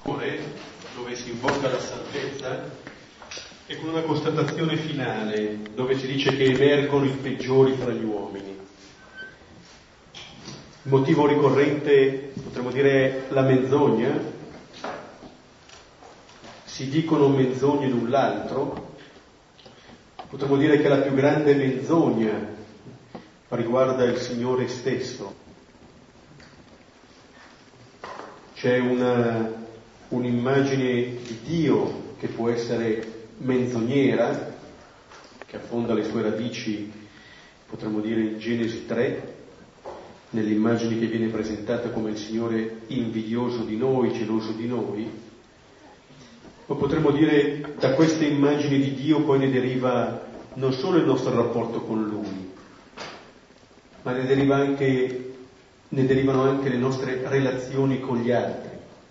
dove si invoca la salvezza, e con una constatazione finale dove si dice che emergono i peggiori fra gli uomini. Il motivo ricorrente, potremmo dire, la menzogna. Si dicono menzogne l'un l'altro. Potremmo dire che la più grande menzogna riguarda il Signore stesso. C'è un'immagine di Dio che può essere menzognera, che affonda le sue radici, potremmo dire, in Genesi 3, nell'immagine che viene presentata come il Signore invidioso di noi, geloso di noi. Ma potremmo dire, da queste immagini di Dio poi ne deriva non solo il nostro rapporto con Lui, ma ne derivano anche le nostre relazioni con gli altri.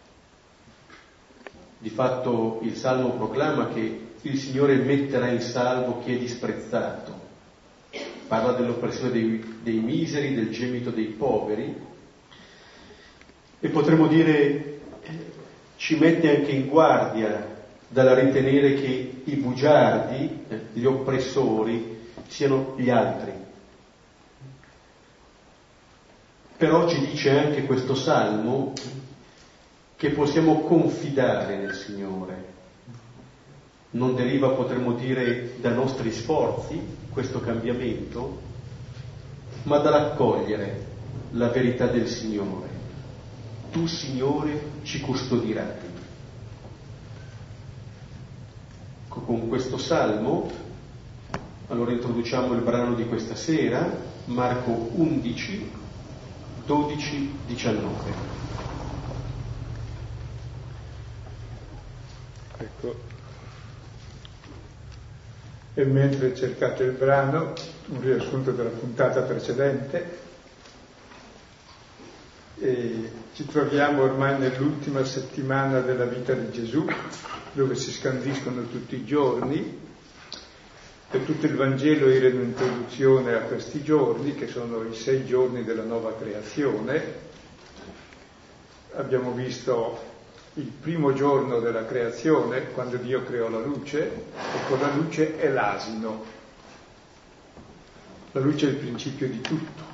Di fatto il Salmo proclama che il Signore metterà in salvo chi è disprezzato. Parla dell'oppressione dei miseri, del gemito dei poveri, e potremmo dire ci mette anche in guardia dalla ritenere che i bugiardi, gli oppressori, siano gli altri. Però ci dice anche questo Salmo che possiamo confidare nel Signore. Non deriva, potremmo dire, da nostri sforzi questo cambiamento, ma dall'accogliere la verità del Signore. Tu, Signore, ci custodirai. Con questo Salmo, allora introduciamo il brano di questa sera, Marco 11, 12, 19. Ecco. E mentre cercate il brano, un riassunto della puntata precedente, e ci troviamo ormai nell'ultima settimana della vita di Gesù, dove si scandiscono tutti i giorni, e tutto il Vangelo era un'introduzione a questi giorni, che sono i 6 giorni della nuova creazione. Abbiamo visto il primo giorno della creazione, quando Dio creò la luce, e con la luce è l'asino. La luce è il principio di tutto.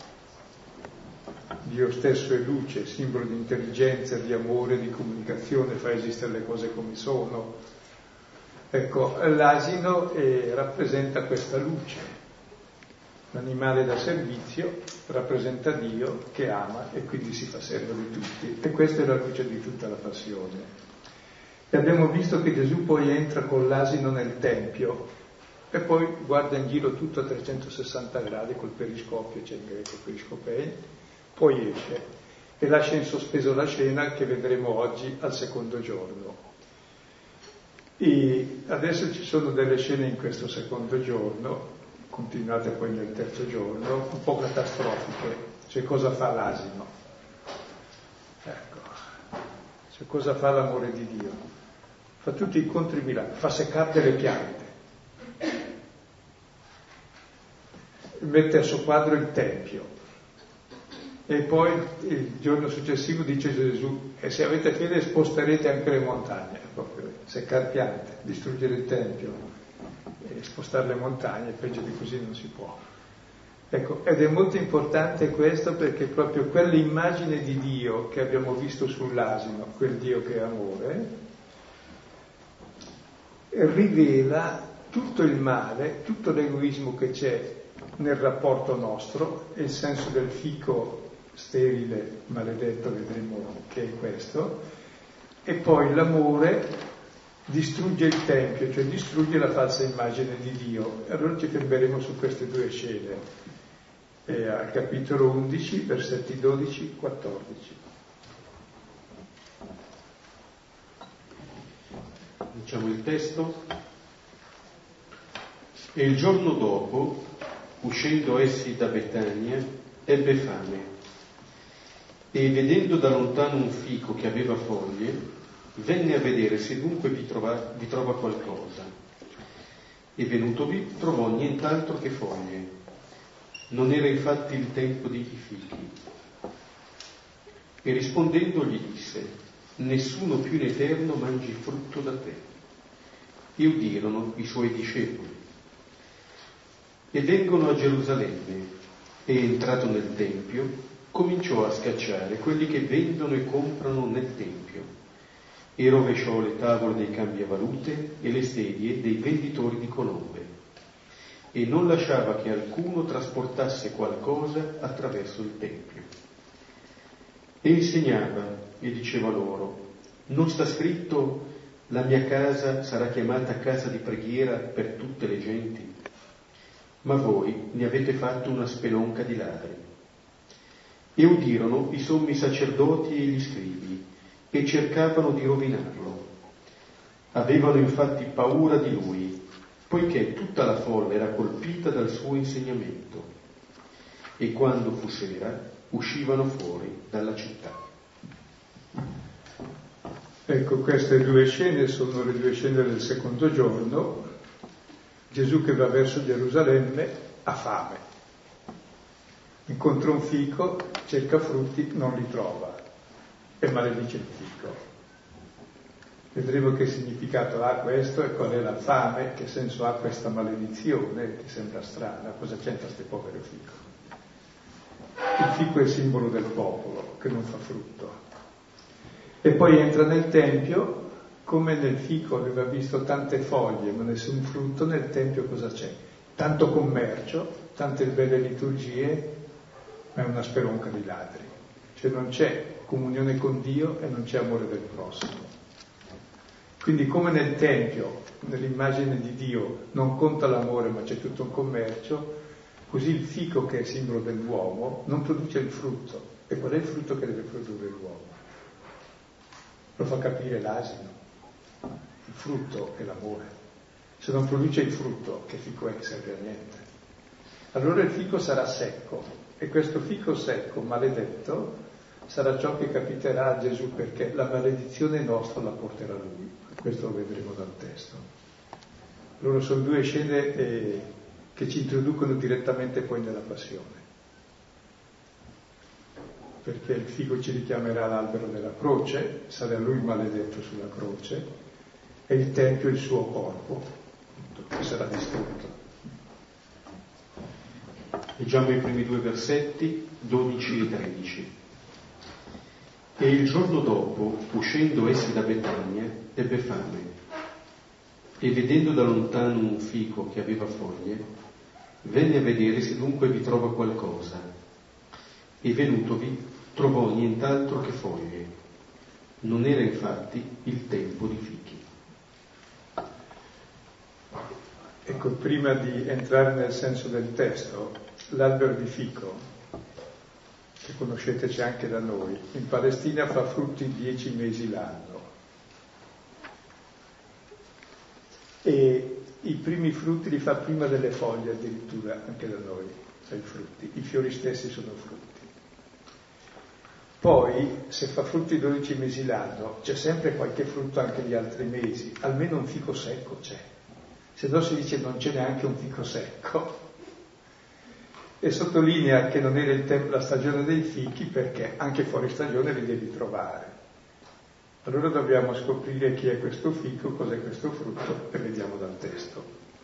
Dio stesso è luce, simbolo di intelligenza, di amore, di comunicazione, fa esistere le cose come sono. Ecco, l'asino rappresenta questa luce. L'animale da servizio rappresenta Dio che ama e quindi si fa servo di tutti. E questa è la luce di tutta la passione. E abbiamo visto che Gesù poi entra con l'asino nel Tempio e poi guarda in giro tutto a 360 gradi col periscopio, c'è in greco periscopei, poi esce e lascia in sospeso la scena che vedremo oggi al secondo giorno. E adesso ci sono delle scene in questo secondo giorno, continuate poi nel terzo giorno, un po' catastrofiche. Cioè, cosa fa l'asino? Ecco, cioè, cosa fa l'amore di Dio? Fa tutti i contri miracoli, fa seccare le piante, mette a soqquadro il Tempio, e poi il giorno successivo dice Gesù: e se avete fede sposterete anche le montagne. Proprio seccare piante, distruggere il Tempio e spostare le montagne, peggio di così non si può. Ecco, ed è molto importante questo, perché proprio quell'immagine di Dio che abbiamo visto sull'asino, quel Dio che è amore, rivela tutto il male, tutto l'egoismo che c'è nel rapporto nostro, e il senso del fico sterile, maledetto, vedremo che è questo, e poi l'amore distrugge il Tempio, cioè distrugge la falsa immagine di Dio. E allora ci fermeremo su queste due scene, al capitolo 11, versetti 12-14. Diciamo il testo. E il giorno dopo, uscendo essi da Betania, ebbe fame, e vedendo da lontano un fico che aveva foglie, venne a vedere se dunque vi trova qualcosa. E venutovi trovò nient'altro che foglie. Non era infatti il tempo dei fichi. E rispondendo gli disse: nessuno più in eterno mangi frutto da te. E udirono i suoi discepoli. E vengono a Gerusalemme, e entrato nel Tempio, cominciò a scacciare quelli che vendono e comprano nel Tempio, e rovesciò le tavole dei cambiavalute e le sedie dei venditori di colombe, e non lasciava che alcuno trasportasse qualcosa attraverso il Tempio. E insegnava e diceva loro: non sta scritto: la mia casa sarà chiamata casa di preghiera per tutte le genti? Ma voi ne avete fatto una spelonca di ladri. E udirono i sommi sacerdoti e gli scribi, e cercavano di rovinarlo. Avevano infatti paura di lui, poiché tutta la folla era colpita dal suo insegnamento. E quando fu sera, uscivano fuori dalla città. Ecco, queste due scene sono le due scene del secondo giorno. Gesù che va verso Gerusalemme ha fame. Incontra un fico, cerca frutti, non li trova e maledice il fico. Vedremo che significato ha questo e qual è la fame, che senso ha questa maledizione, che sembra strana. Cosa c'entra questo povero fico? Il fico è il simbolo del popolo che non fa frutto. E poi entra nel Tempio, come nel fico aveva visto tante foglie ma nessun frutto, nel Tempio cosa c'è? Tanto commercio, tante belle liturgie, ma è una spelonca di ladri. Cioè non c'è comunione con Dio e non c'è amore del prossimo. Quindi come nel Tempio, nell'immagine di Dio, non conta l'amore ma c'è tutto un commercio, così il fico, che è simbolo dell'uomo, non produce il frutto. E qual è il frutto che deve produrre l'uomo? Lo fa capire l'asino. Il frutto è l'amore. Se non produce il frutto, che fico è che serve a niente? Allora il fico sarà secco, e questo fico secco, maledetto, sarà ciò che capiterà a Gesù, perché la maledizione nostra la porterà lui. Questo lo vedremo dal testo. Allora sono due scene che ci introducono direttamente poi nella passione, perché il fico ci richiamerà all'albero della croce, sarà lui maledetto sulla croce, e il Tempio il suo corpo, che sarà distrutto. Leggiamo i primi due versetti, 12 e 13. E il giorno dopo, uscendo essi da Betania, ebbe fame, e vedendo da lontano un fico che aveva foglie, venne a vedere se dunque vi trova qualcosa, e venutovi trovò nient'altro che foglie. Non era infatti il tempo di fichi. Ecco, prima di entrare nel senso del testo, l'albero di fico, che conoscete c'è anche da noi, in Palestina fa frutti 10 mesi l'anno. E i primi frutti li fa prima delle foglie addirittura, anche da noi, cioè i frutti. I fiori stessi sono frutti. Poi, se fa frutti 12 mesi l'anno, c'è sempre qualche frutto anche gli altri mesi, almeno un fico secco c'è. Se no si dice non c'è neanche un fico secco. E sottolinea che non era la stagione dei fichi, perché anche fuori stagione li devi trovare. Allora dobbiamo scoprire chi è questo fico, cos'è questo frutto, e vediamo dal testo.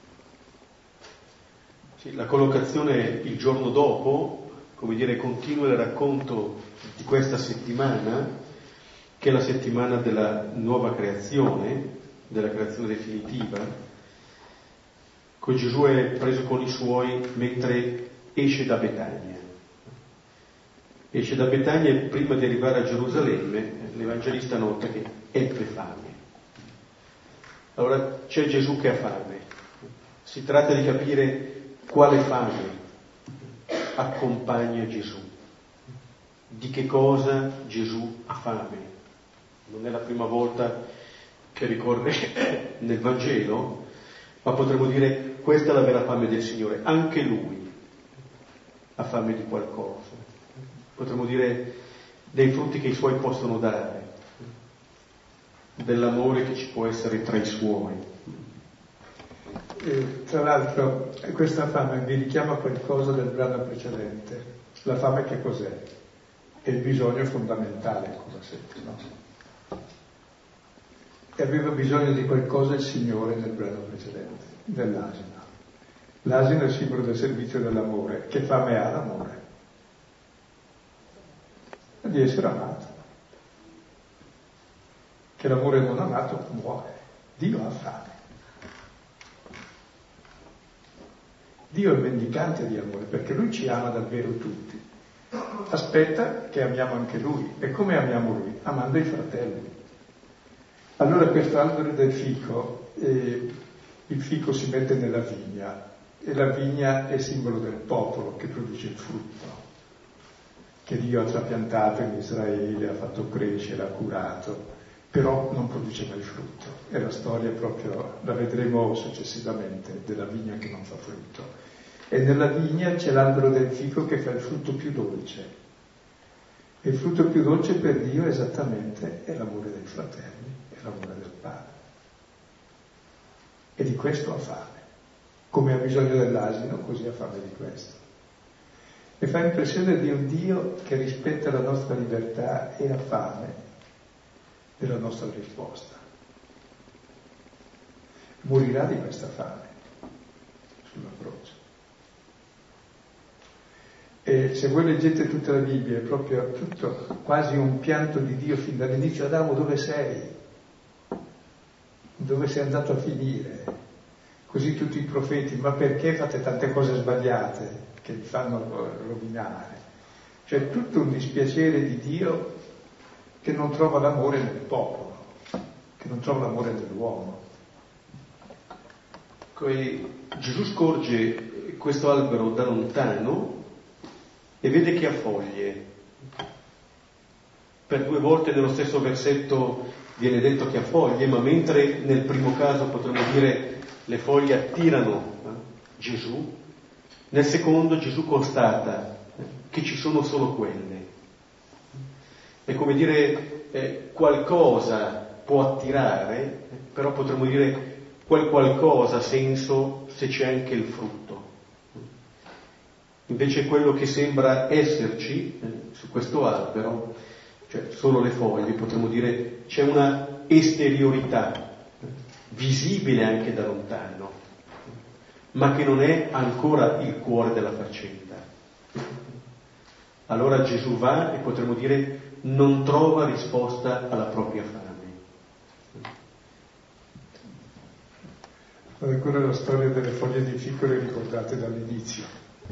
Sì, la collocazione il giorno dopo, come dire, continua il racconto di questa settimana, che è la settimana della nuova creazione, della creazione definitiva. Con Gesù è preso con i suoi mentre esce da Betania. Esce da Betania e prima di arrivare a Gerusalemme, l'Evangelista nota che ebbe fame. Allora c'è Gesù che ha fame. Si tratta di capire quale fame accompagna Gesù. Di che cosa Gesù ha fame. Non è la prima volta che ricorre nel Vangelo, ma potremmo dire questa è la vera fame del Signore. Anche Lui ha fame di qualcosa. Potremmo dire dei frutti che i Suoi possono dare, dell'amore che ci può essere tra i Suoi. Tra l'altro questa fame mi richiama qualcosa del brano precedente. La fame che cos'è? È il bisogno fondamentale, cosa sempre, no? E aveva bisogno di qualcosa il Signore nel brano precedente, dell'asino. L'asino è il simbolo del servizio dell'amore. Che fame ha l'amore? Di essere amato. Che l'amore non amato muore. Dio ha fame. Dio è mendicante di amore, perché Lui ci ama davvero tutti. Aspetta che amiamo anche Lui. E come amiamo Lui? Amando i fratelli. Allora questo albero del fico, il fico si mette nella vigna, e la vigna è simbolo del popolo che produce il frutto, che Dio ha trapiantato in Israele, ha fatto crescere, ha curato, però non produce mai frutto. È la storia proprio, la vedremo successivamente, della vigna che non fa frutto. E nella vigna c'è l'albero del fico che fa il frutto più dolce. E il frutto più dolce per Dio esattamente è l'amore dei fratelli, è l'amore del Padre. E di questo ha fame. Come ha bisogno dell'asino, così ha fame di questo. E fa impressione di un Dio che rispetta la nostra libertà e ha fame della nostra risposta. Morirà di questa fame sulla croce. E se voi leggete tutta la Bibbia è proprio tutto quasi un pianto di Dio fin dall'inizio. Adamo, dove sei? Dove sei andato a finire? Così tutti i profeti, ma perché fate tante cose sbagliate che vi fanno rovinare? C'è tutto un dispiacere di Dio che non trova l'amore nel popolo, che non trova l'amore nell'uomo. Gesù scorge questo albero da lontano e vede che ha foglie. Per 2 volte nello stesso versetto viene detto che ha foglie, ma mentre nel primo caso potremmo dire le foglie attirano Gesù, nel secondo Gesù constata che ci sono solo quelle. È come dire qualcosa può attirare, però potremmo dire quel qualcosa ha senso se c'è anche il frutto. Invece quello che sembra esserci su questo albero, cioè solo le foglie, potremmo dire c'è una esteriorità visibile anche da lontano, ma che non è ancora il cuore della faccenda. Allora Gesù va e potremmo dire non trova risposta alla propria fame. Ancora la storia delle foglie di fico le ricordate dall'inizio.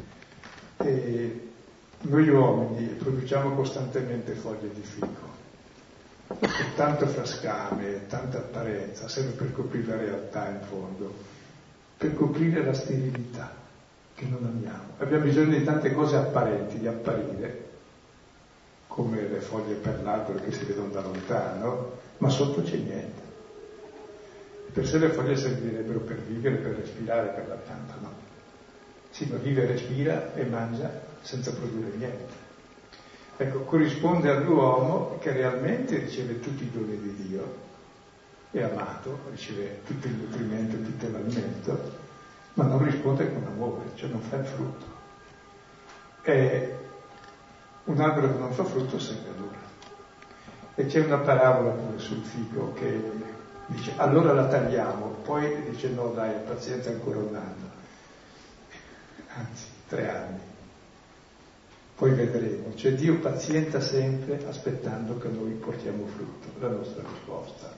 E noi uomini produciamo costantemente foglie di fico. Tanto frascame, tanta apparenza, serve per coprire la realtà in fondo, per coprire la sterilità che non amiamo. Abbiamo bisogno di tante cose apparenti, di apparire, come le foglie per l'albero che si vedono da lontano, ma sotto c'è niente. Per sé le foglie servirebbero per vivere, per respirare, per la pianta, no? Sì, ma vive, respira e mangia senza produrre niente. Ecco, corrisponde all'uomo che realmente riceve tutti i doni di Dio, è amato, riceve tutto il nutrimento, tutto l'alimento, ma non risponde con amore, cioè non fa il frutto. E un albero che non fa frutto serve a nulla. E c'è una parabola pure sul fico che dice allora la tagliamo, poi dice no dai, pazienza ancora un anno, anzi 3 anni. Poi vedremo, cioè Dio pazienta sempre aspettando che noi portiamo frutto, la nostra risposta.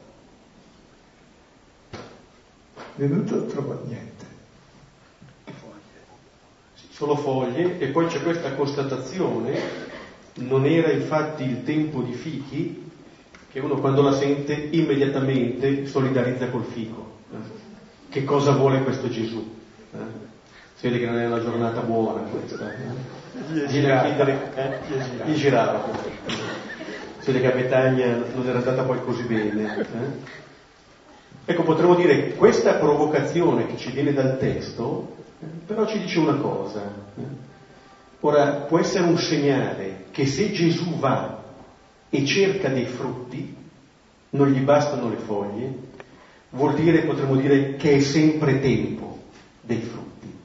Venuto trova niente, che foglie. Solo foglie, e poi c'è questa constatazione, non era infatti il tempo di fichi, che uno quando la sente immediatamente solidarizza col fico. Che cosa vuole questo Gesù? Si vede che non è una giornata buona questa. Viene a chiedere, gli girava. Si vede che a Betania non era andata poi così bene. Ecco, potremmo dire questa provocazione che ci viene dal testo, però ci dice una cosa. Ora, può essere un segnale che se Gesù va e cerca dei frutti, non gli bastano le foglie, vuol dire, potremmo dire, che è sempre tempo dei frutti.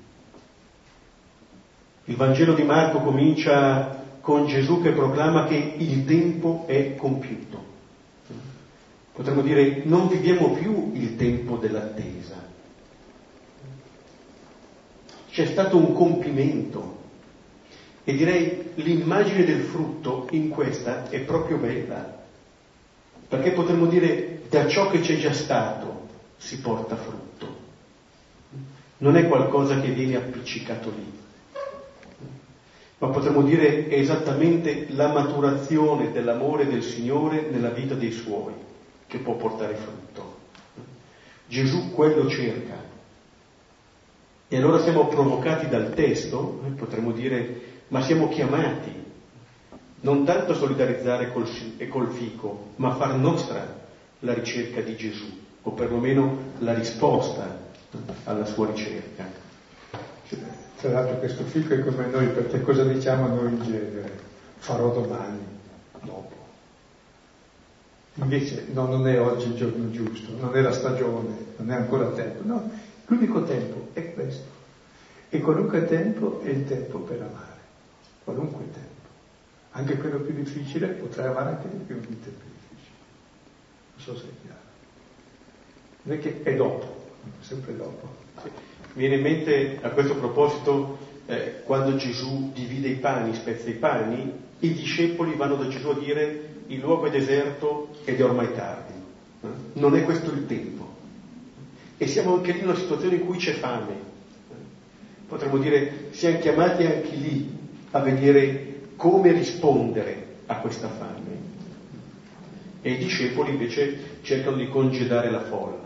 Il Vangelo di Marco comincia con Gesù che proclama che il tempo è compiuto. Potremmo dire, non viviamo più il tempo dell'attesa. C'è stato un compimento. E direi l'immagine del frutto in questa è proprio bella. Perché potremmo dire, da ciò che c'è già stato si porta frutto. Non è qualcosa che viene appiccicato lì. Ma potremmo dire è esattamente la maturazione dell'amore del Signore nella vita dei Suoi che può portare frutto. Gesù quello cerca. E allora siamo provocati dal testo, potremmo dire, ma siamo chiamati non tanto a solidarizzare col fico, ma a far nostra la ricerca di Gesù, o perlomeno la risposta alla sua ricerca. Tra l'altro questo fico è come noi, perché cosa diciamo noi in genere? Farò domani, dopo. Invece no, non è oggi il giorno giusto, non è la stagione, non è ancora tempo, no, l'unico tempo è questo. E qualunque tempo è il tempo per amare, qualunque tempo. Anche quello più difficile potrai amare anche di più in tempi difficili. Non so se è chiaro. Non è che è dopo, sempre dopo. Sì. Viene in mente a questo proposito quando Gesù divide i pani, spezza i pani, i discepoli vanno da Gesù a dire il luogo è deserto ed è ormai tardi. Non è questo il tempo. E siamo anche lì in una situazione in cui c'è fame. Potremmo dire, siamo chiamati anche lì a vedere come rispondere a questa fame. E i discepoli invece cercano di congedare la folla.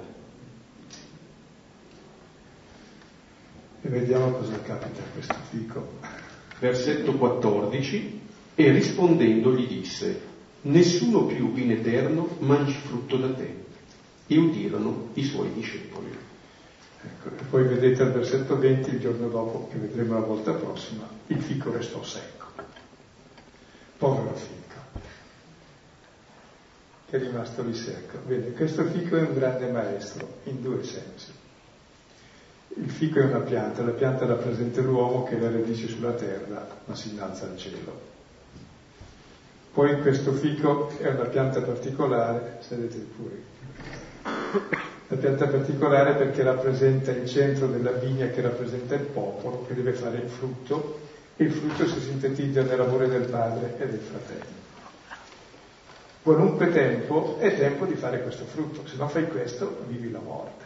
E vediamo cosa capita a questo fico. Versetto 14, e rispondendo gli disse, nessuno più in eterno mangi frutto da te. E udirono i suoi discepoli. Ecco, e poi vedete al versetto 20, il giorno dopo, che vedremo la volta prossima, il fico restò secco. Povero fico, che è rimasto lì secco. Bene, questo fico è un grande maestro, in due sensi. Il fico è una pianta, la pianta rappresenta l'uomo che le radici sulla terra, ma si innalza al cielo. Poi questo fico è una pianta particolare, sedete pure, una pianta particolare perché rappresenta il centro della vigna, che rappresenta il popolo, che deve fare il frutto, e il frutto si sintetizza nell'amore del padre e del fratello. Qualunque tempo è tempo di fare questo frutto, se non fai questo vivi la morte.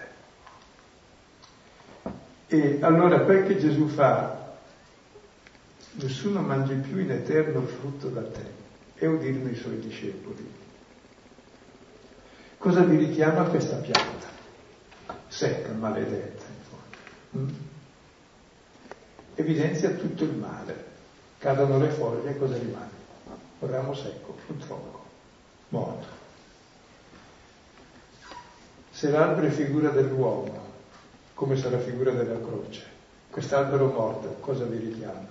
E allora quel che Gesù fa, nessuno mangi più in eterno il frutto da te, e udirono i suoi discepoli. Cosa vi richiama a questa pianta? Secca, maledetta, in fondo. Evidenzia tutto il male. Cadono le foglie, cosa rimane? Un ramo secco, un tronco, morto. Se l'albero è figura dell'uomo, come sarà figura della croce, quest'albero morto cosa vi richiama?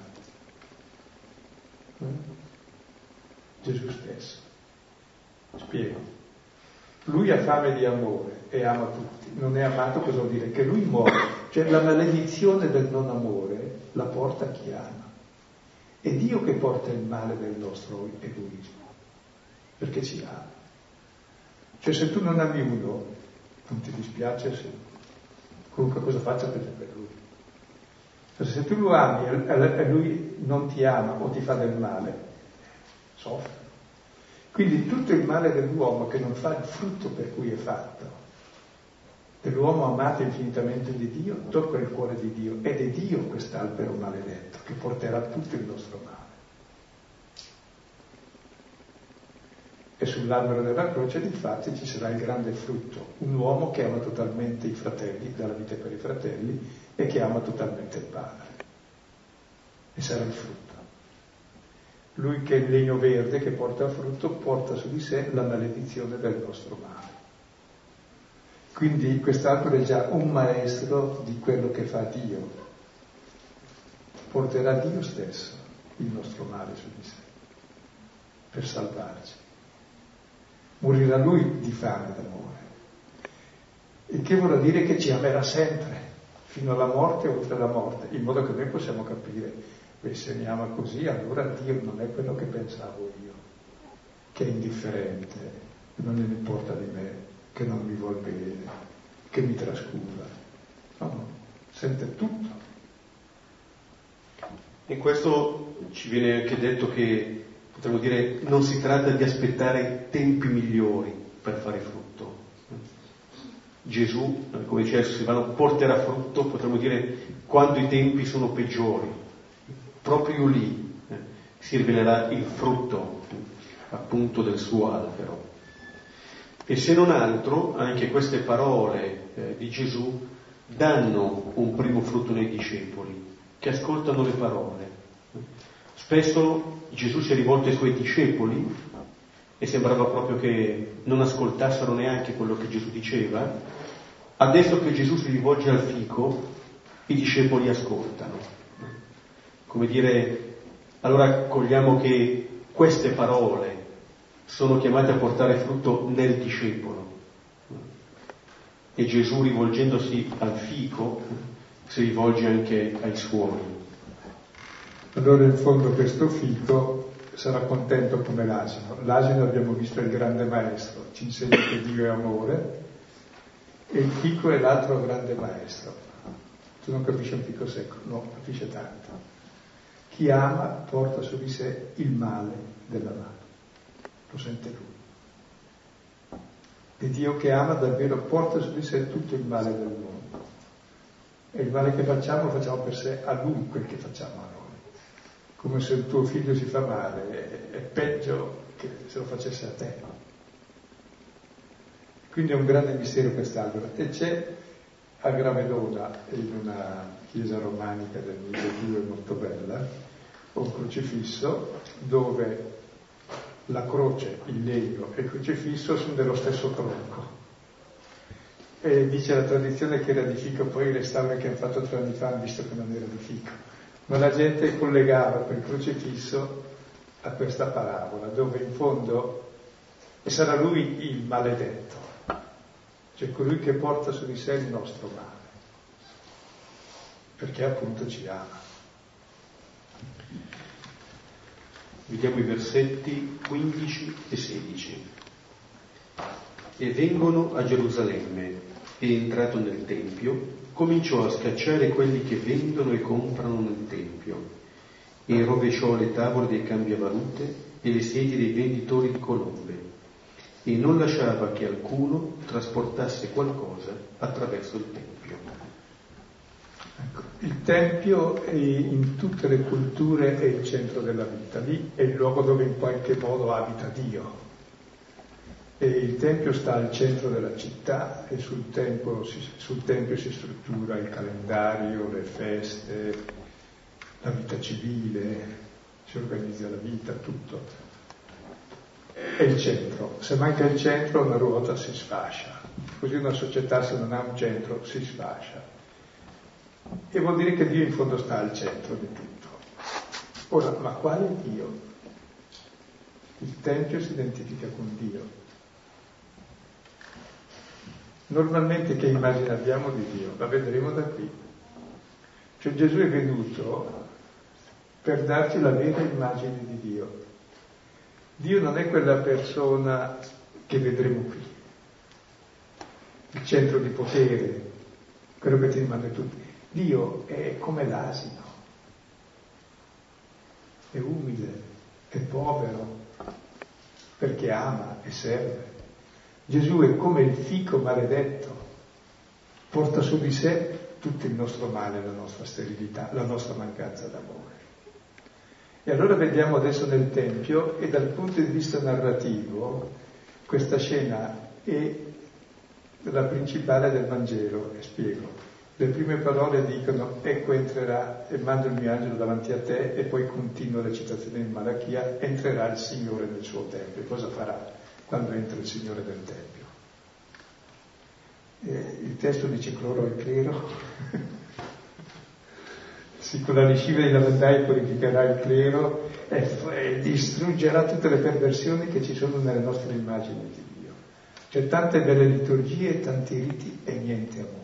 Gesù stesso. Spiego. Lui ha fame di amore e ama tutti. Non è amato, cosa vuol dire? Che lui muore. Cioè la maledizione del non amore la porta chi ama. È Dio che porta il male del nostro egoismo, perché ci ama. Cioè se tu non ami uno, non ti dispiace se comunque cosa faccia per lui. Cioè, se tu lo ami e lui non ti ama o ti fa del male, soffre. Quindi tutto il male dell'uomo che non fa il frutto per cui è fatto, dell'uomo amato infinitamente di Dio, tocca il cuore di Dio, ed è Dio quest'albero maledetto che porterà tutto il nostro male. E sull'albero della croce difatti ci sarà il grande frutto, un uomo che ama totalmente i fratelli, dà la vita per i fratelli, e che ama totalmente il Padre. E sarà il frutto. Lui che è il legno verde che porta frutto porta su di sé la maledizione del nostro male. Quindi quest'albero è già un maestro di quello che fa Dio. Porterà Dio stesso il nostro male su di sé per salvarci. Morirà Lui di fame d'amore. Il che vuol dire che ci amerà sempre, fino alla morte e oltre la morte, in modo che noi possiamo capire. Beh, se mi ama così, allora Dio non è quello che pensavo io, che è indifferente, non gliene importa di me, che non mi vuol bene, che mi trascura. No, sente tutto. In questo ci viene anche detto che, potremmo dire, non si tratta di aspettare tempi migliori per fare frutto. Gesù, come diceva Silvano, porterà frutto, potremmo dire, quando i tempi sono peggiori. Proprio lì si rivelerà il frutto, appunto, del suo albero. E se non altro, anche queste parole di Gesù danno un primo frutto nei discepoli, che ascoltano le parole. Spesso Gesù si è rivolto ai suoi discepoli e sembrava proprio che non ascoltassero neanche quello che Gesù diceva. Adesso che Gesù si rivolge al fico, i discepoli ascoltano. Come dire, allora cogliamo che queste parole sono chiamate a portare frutto nel discepolo. E Gesù, rivolgendosi al fico, si rivolge anche ai suoi. Allora in fondo questo fico sarà contento come l'asino. L'asino, abbiamo visto, è il grande maestro, ci insegna che Dio è amore, e il fico è l'altro grande maestro. Tu non capisci un fico secco? No, capisce tanto. Chi ama porta su di sé il male della mano, lo sente lui. E Dio che ama davvero porta su di sé tutto il male del mondo. E il male che facciamo lo facciamo per sé, a lui quel che facciamo a noi. Come se il tuo figlio si fa male, è peggio che se lo facesse a te. Quindi è un grande mistero quest'albero. E c'è a Gravedona, in una chiesa romanica del 1200 molto bella, un crocifisso dove la croce, il legno e il crocifisso sono dello stesso tronco. E dice la tradizione che era di fico, poi i restauri che hanno fatto 3 anni fa hanno visto che non era di fico. Ma la gente collegava quel crocifisso a questa parabola, dove in fondo, e sarà lui il maledetto, cioè colui che porta su di sé il nostro male, perché appunto ci ama. Vediamo i versetti 15 e 16. E vengono a Gerusalemme, e entrato nel Tempio, cominciò a scacciare quelli che vendono e comprano nel Tempio, e rovesciò le tavole dei cambiavalute e le sedie dei venditori di colombe, e non lasciava che alcuno trasportasse qualcosa attraverso il Tempio. Ecco, il Tempio in tutte le culture è il centro della vita, lì è il luogo dove in qualche modo abita Dio. E il Tempio sta al centro della città e sul Tempio si struttura il calendario, le feste, la vita civile, si organizza la vita, tutto. È il centro. Se manca il centro una ruota si sfascia. Così una società, se non ha un centro, si sfascia. E vuol dire che Dio in fondo sta al centro di tutto. Ora, ma quale Dio? Il Tempio si identifica con Dio. Normalmente che immagine abbiamo di Dio? La vedremo da qui. Cioè Gesù è venuto per darci la vera immagine di Dio. Dio non è quella persona che vedremo qui, il centro di potere, quello che ti rimane tutti. Dio è come l'asino, è umile, è povero, perché ama e serve. Gesù è come il fico maledetto, porta su di sé tutto il nostro male, la nostra sterilità, la nostra mancanza d'amore. E allora vediamo adesso nel Tempio, e dal punto di vista narrativo, questa scena è la principale del Vangelo, e spiego. Le prime parole dicono: ecco entrerà, e mando il mio angelo davanti a te, e poi continua la citazione in Malachia: entrerà il Signore nel suo Tempio. Cosa farà quando entra il Signore del Tempio? Il testo dice cloro e clero. Sì, con la lisciva dei lavandai purificherà il clero e distruggerà tutte le perversioni che ci sono nelle nostre immagini di Dio. C'è tante belle liturgie, tanti riti e niente amore.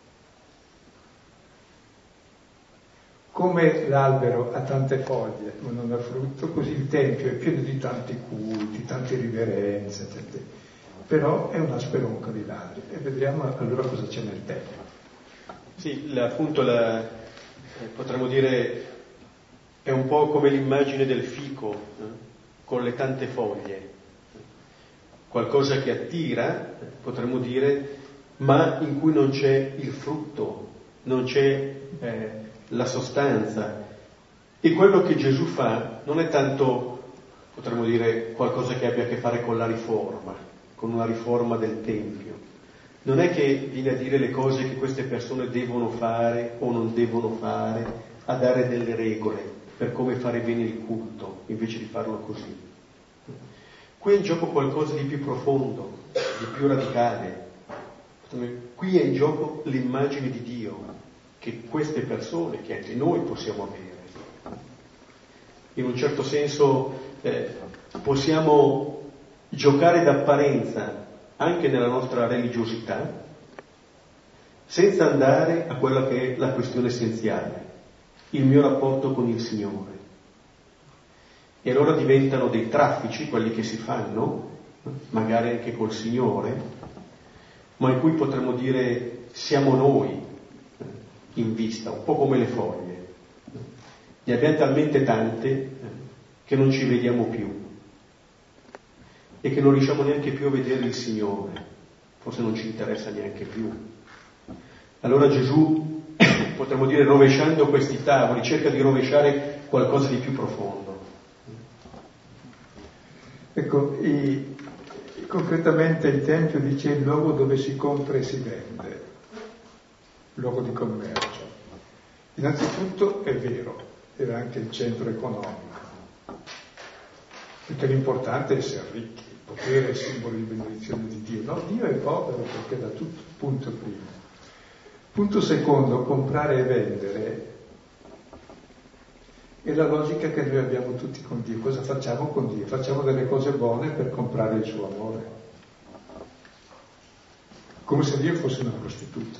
Come l'albero ha tante foglie ma non ha frutto, così il Tempio è pieno di tanti culti, tante riverenze, però è una speronca di ladri. E vediamo allora cosa c'è nel Tempio. Sì, appunto potremmo dire è un po' come l'immagine del fico, con le tante foglie. Qualcosa che attira, potremmo dire, ma in cui non c'è il frutto, non c'è la sostanza. E quello che Gesù fa non è tanto, potremmo dire, qualcosa che abbia a che fare con la riforma, con una riforma del Tempio. Non è che viene a dire le cose che queste persone devono fare o non devono fare, a dare delle regole per come fare bene il culto, invece di farlo così. Qui è in gioco qualcosa di più profondo, di più radicale. Qui è in gioco l'immagine di Dio, che queste persone, che anche noi possiamo avere. In un certo senso possiamo giocare d'apparenza anche nella nostra religiosità, senza andare a quella che è la questione essenziale, il mio rapporto con il Signore. E allora diventano dei traffici quelli che si fanno, magari anche col Signore, ma in cui potremmo dire siamo noi in vista, un po' come le foglie. Ne abbiamo talmente tante che non ci vediamo più e che non riusciamo neanche più a vedere il Signore, forse non ci interessa neanche più. Allora Gesù, potremmo dire, rovesciando questi tavoli, cerca di rovesciare qualcosa di più profondo. Ecco, concretamente il Tempio dice il luogo dove si compra e si vende, luogo di commercio. Innanzitutto è vero, era anche il centro economico, perché l'importante è essere ricchi, il potere è simbolo di benedizione di Dio. No, Dio è povero perché dà tutto, punto primo. Punto secondo, comprare e vendere è la logica che noi abbiamo tutti con Dio. Cosa facciamo con Dio? Facciamo delle cose buone per comprare il suo amore, come se Dio fosse una prostituta.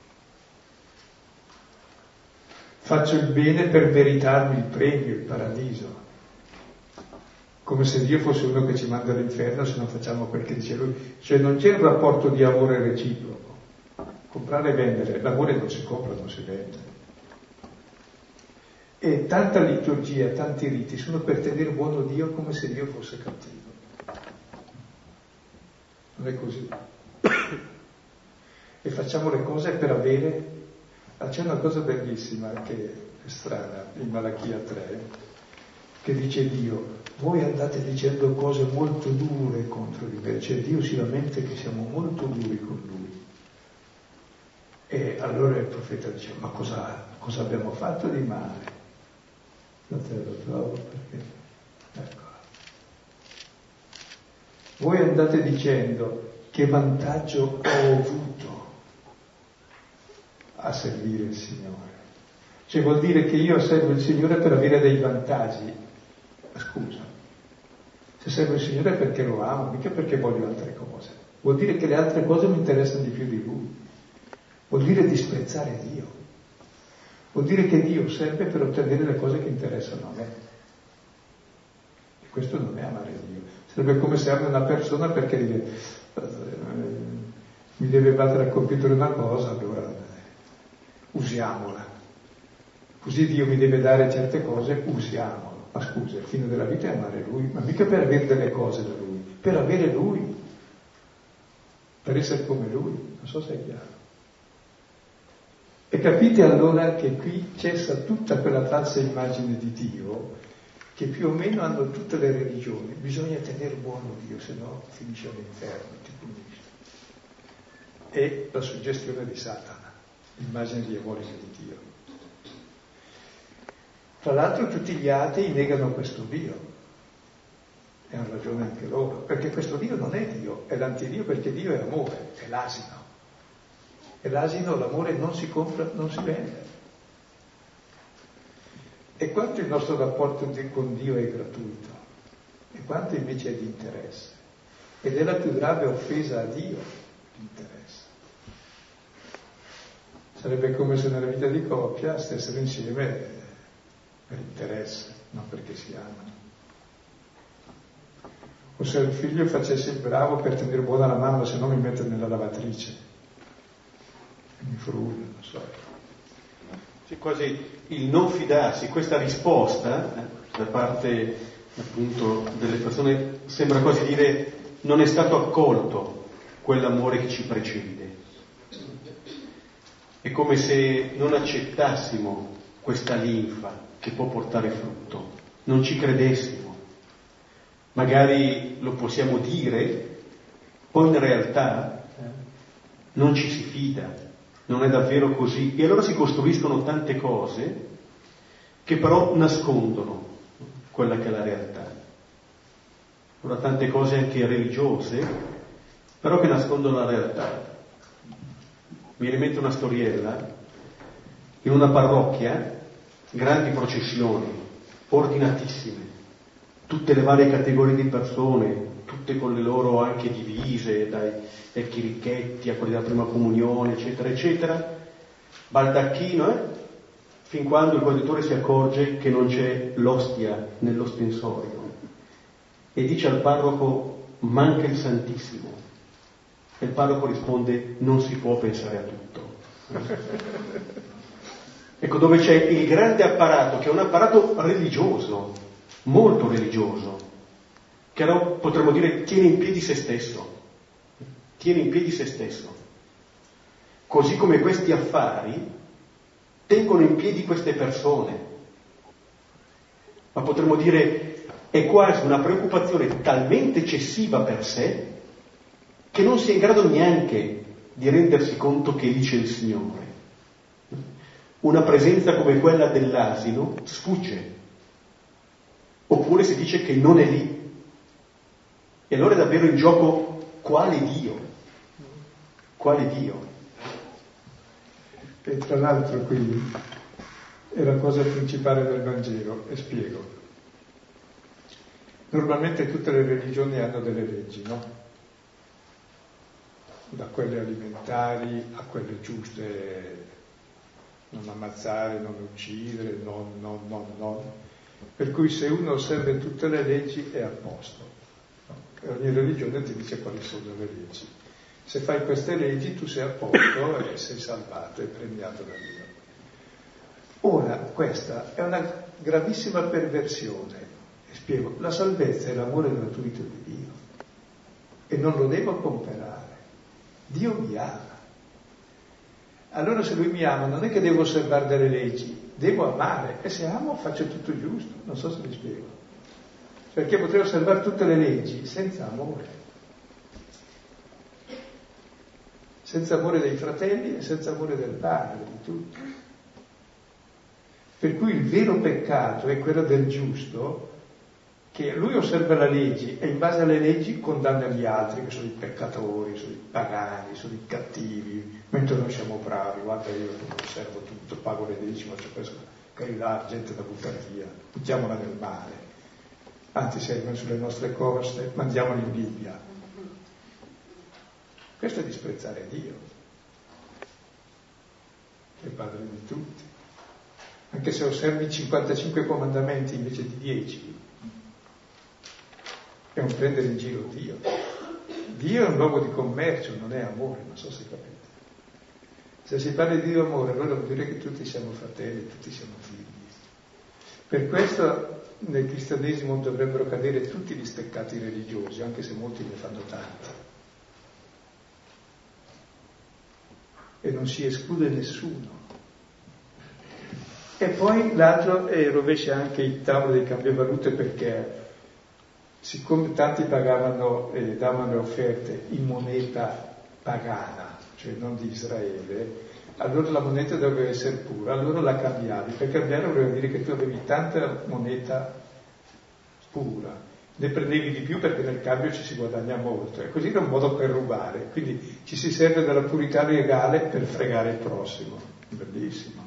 Faccio il bene per meritarmi il premio, il paradiso, come se Dio fosse uno che ci manda all'inferno se non facciamo quel che dice Lui. Cioè non c'è un rapporto di amore reciproco. Comprare e vendere, l'amore non si compra, non si vende. E tanta liturgia, tanti riti sono per tenere buono Dio come se Dio fosse cattivo. Non è così. E facciamo le cose per avere... C'è una cosa bellissima che è strana, in Malachia 3, che dice Dio, voi andate dicendo cose molto dure contro di me, cioè Dio si lamenta che siamo molto duri con Lui. E allora il profeta dice, ma cosa abbiamo fatto di male? Non te lo trovo perché... Ecco. Voi andate dicendo che vantaggio ho avuto a servire il Signore. Cioè vuol dire che io servo il Signore per avere dei vantaggi. Ma scusa, se servo il Signore è perché lo amo, mica perché voglio altre cose. Vuol dire che le altre cose mi interessano di più di Lui. Vuol dire disprezzare Dio. Vuol dire che Dio serve per ottenere le cose che interessano a me. E questo non è amare Dio. Sarebbe come se amo una persona perché mi deve battere al computer una cosa, allora usiamola. Così Dio mi deve dare certe cose, usiamolo. Ma scusa, il fine della vita è amare Lui, ma mica per avere delle cose da Lui, per avere Lui, per essere come Lui. Non so se è chiaro. E capite allora che qui cessa tutta quella falsa immagine di Dio che più o meno hanno tutte le religioni. Bisogna tenere buono Dio, se no finisce all'inferno, ti punisce. E la suggestione di Satana, l'immagine diabolica di Dio. Tra l'altro tutti gli atei negano questo Dio, e hanno ragione anche loro, perché questo Dio non è Dio, è l'antidio, perché Dio è amore, è l'asino. E l'asino, l'amore non si compra, non si vende. E quanto il nostro rapporto con Dio è gratuito, e quanto invece è di interesse. Ed è la più grave offesa a Dio, l'interesse. Sarebbe come se nella vita di coppia stessero insieme per interesse, non perché si amano. o se il figlio facesse il bravo per tenere buona la mamma, se no mi mette nella lavatrice, mi frulla, non so. C'è quasi il non fidarsi, questa risposta da parte appunto delle persone sembra quasi dire non è stato accolto quell'amore che ci precede. È come se non accettassimo questa linfa che può portare frutto, non ci credessimo. Magari lo possiamo dire, poi in realtà non ci si fida, non è davvero così. E allora si costruiscono tante cose che però nascondono quella che è la realtà. Allora tante cose anche religiose, però che nascondono la realtà. Mi viene in mente una storiella, in una parrocchia, grandi processioni, ordinatissime, tutte le varie categorie di persone, tutte con le loro anche divise, dai chirichetti a quelli della prima comunione, eccetera, eccetera, baldacchino, fin quando il conduttore si accorge che non c'è l'ostia nell'ospensorio e dice al parroco: manca il Santissimo. E il parroco risponde: non si può pensare a tutto. Ecco, dove c'è il grande apparato, che è un apparato religioso, molto religioso, che allora potremmo dire tiene in piedi se stesso, così come questi affari tengono in piedi queste persone, ma potremmo dire è quasi una preoccupazione talmente eccessiva per sé che non si è in grado neanche di rendersi conto che lì c'è il Signore. Una presenza come quella dell'asino sfugge, oppure si dice che non è lì. E allora è davvero in gioco quale Dio? Quale Dio? E tra l'altro qui è la cosa principale del Vangelo, e spiego. Normalmente tutte le religioni hanno delle leggi, no? Da quelle alimentari a quelle giuste, non ammazzare, non uccidere, non. Per cui se uno osserva tutte le leggi è a posto. E ogni religione ti dice quali sono le leggi. Se fai queste leggi tu sei a posto e sei salvato e premiato da Dio. Ora, questa è una gravissima perversione. E spiego, la salvezza è l'amore gratuito di Dio e non lo devo comperare. Dio mi ama. Allora se Lui mi ama non è che devo osservare delle leggi, devo amare, e se amo faccio tutto giusto. Non so se mi spiego. Perché potrei osservare tutte le leggi senza amore. Senza amore dei fratelli e senza amore del Padre, di tutti. Per cui il vero peccato è quello del giusto, che lui osserva le leggi e in base alle leggi condanna gli altri, che sono i peccatori, sono i pagani, sono i cattivi, mentre noi siamo bravi. Guarda, io osservo tutto, pago le decime, c'è questa carità, gente da buttare via, buttiamola nel mare, anzi se arrivano sulle nostre coste, mandiamoli in Bibbia. Questo è disprezzare Dio, che è padre di tutti. Anche se osservi 55 comandamenti invece di 10, è un prendere in giro Dio. Dio è un luogo di commercio, non è amore, non so se capite. Se si parla di Dio amore, allora vuol dire che tutti siamo fratelli, tutti siamo figli. Per questo nel cristianesimo dovrebbero cadere tutti gli steccati religiosi, anche se molti ne fanno tanti. E non si esclude nessuno. E poi l'altro rovescia anche il tavolo dei cambiavalute, perché siccome tanti pagavano e davano le offerte in moneta pagana, cioè non di Israele, allora la moneta doveva essere pura, allora la cambiavi. Per cambiare voleva dire che tu avevi tanta moneta pura, ne prendevi di più perché nel cambio ci si guadagna molto, e così era un modo per rubare. Quindi ci si serve della purità legale per fregare il prossimo. Bellissimo.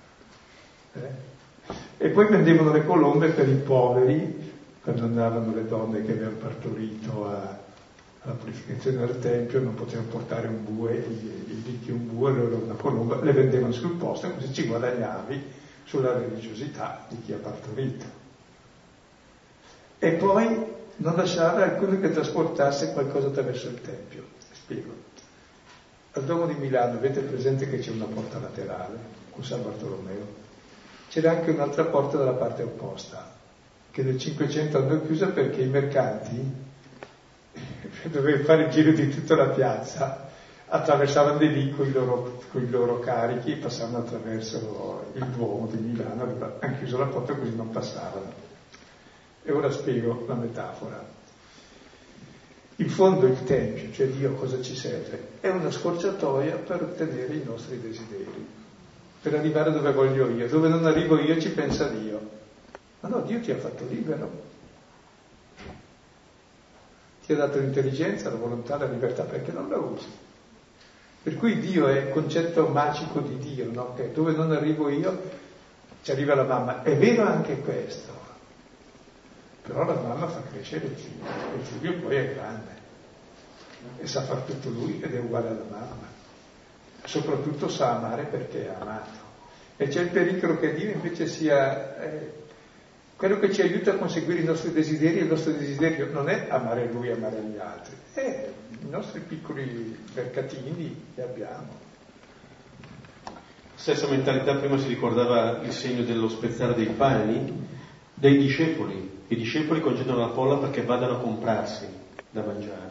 E poi vendevano le colombe per i poveri, quando andavano le donne che avevano partorito alla purificazione del Tempio, non potevano portare un bue, i ricchi un bue, allora una colomba, le vendevano sul posto, e così ci guadagnavi sulla religiosità di chi ha partorito. E poi non lasciare alcuno che trasportasse qualcosa attraverso il Tempio. Spiego. Al Duomo di Milano avete presente che c'è una porta laterale con San Bartolomeo? C'era anche un'altra porta dalla parte opposta, che nel 500 hanno chiusa perché i mercanti dovevano fare il giro di tutta la piazza, attraversavano di lì con i loro carichi, passavano attraverso il Duomo di Milano, hanno chiuso la porta così non passavano. E ora spiego la metafora. In fondo il Tempio, cioè Dio, cosa ci serve? È una scorciatoia per ottenere i nostri desideri, per arrivare dove voglio io. Dove non arrivo io ci pensa Dio. Ma no, Dio ti ha fatto libero. Ti ha dato l'intelligenza, la volontà, la libertà, perché non la usi? Per cui Dio è il concetto magico di Dio, no? Che dove non arrivo io ci arriva la mamma. È vero anche questo, però la mamma fa crescere il figlio, e il figlio poi è grande e sa far tutto lui ed è uguale alla mamma. Soprattutto sa amare perché è amato. E c'è il pericolo che Dio invece sia quello che ci aiuta a conseguire i nostri desideri. Il nostro desiderio non è amare lui, amare gli altri, è i nostri piccoli mercatini che abbiamo. Stessa mentalità, prima si ricordava il segno dello spezzare dei pani dei discepoli. I discepoli concedono la folla perché vadano a comprarsi da mangiare.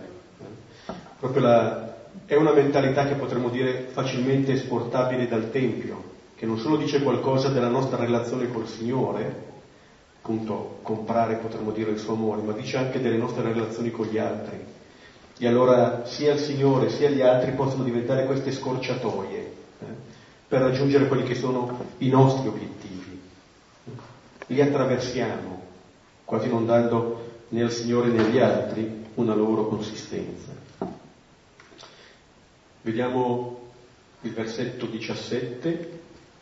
È una mentalità che potremmo dire facilmente esportabile dal Tempio, che non solo dice qualcosa della nostra relazione col Signore, appunto comprare potremmo dire il suo amore, ma dice anche delle nostre relazioni con gli altri. E allora sia il Signore sia gli altri possono diventare queste scorciatoie per raggiungere quelli che sono i nostri obiettivi. Li attraversiamo, quasi non dando né al Signore né agli altri una loro consistenza. Vediamo il versetto 17.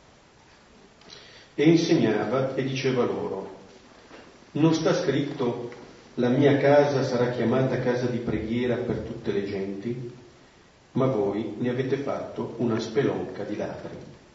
E insegnava e diceva loro: non sta scritto la mia casa sarà chiamata casa di preghiera per tutte le genti? Ma voi ne avete fatto una spelonca di ladri.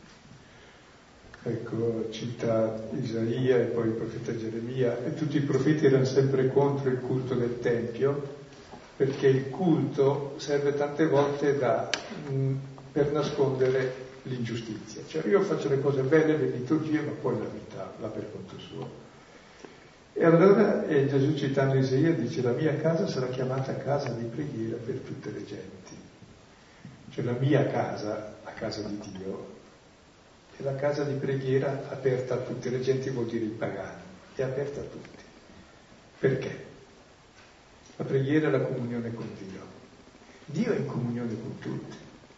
Ecco, cita Isaia e poi il profeta Geremia, e tutti i profeti erano sempre contro il culto del Tempio, perché il culto serve tante volte per nascondere l'ingiustizia. Cioè io faccio le cose belle, le liturgie, ma poi la vita va per conto suo. E allora Gesù, citando Isaia, dice: la mia casa sarà chiamata casa di preghiera per tutte le genti. Cioè la mia casa, la casa di Dio, è la casa di preghiera aperta a tutte le genti, vuol dire i pagani, è aperta a tutti. Perché? La preghiera è la comunione con Dio. Dio è in comunione con tutti,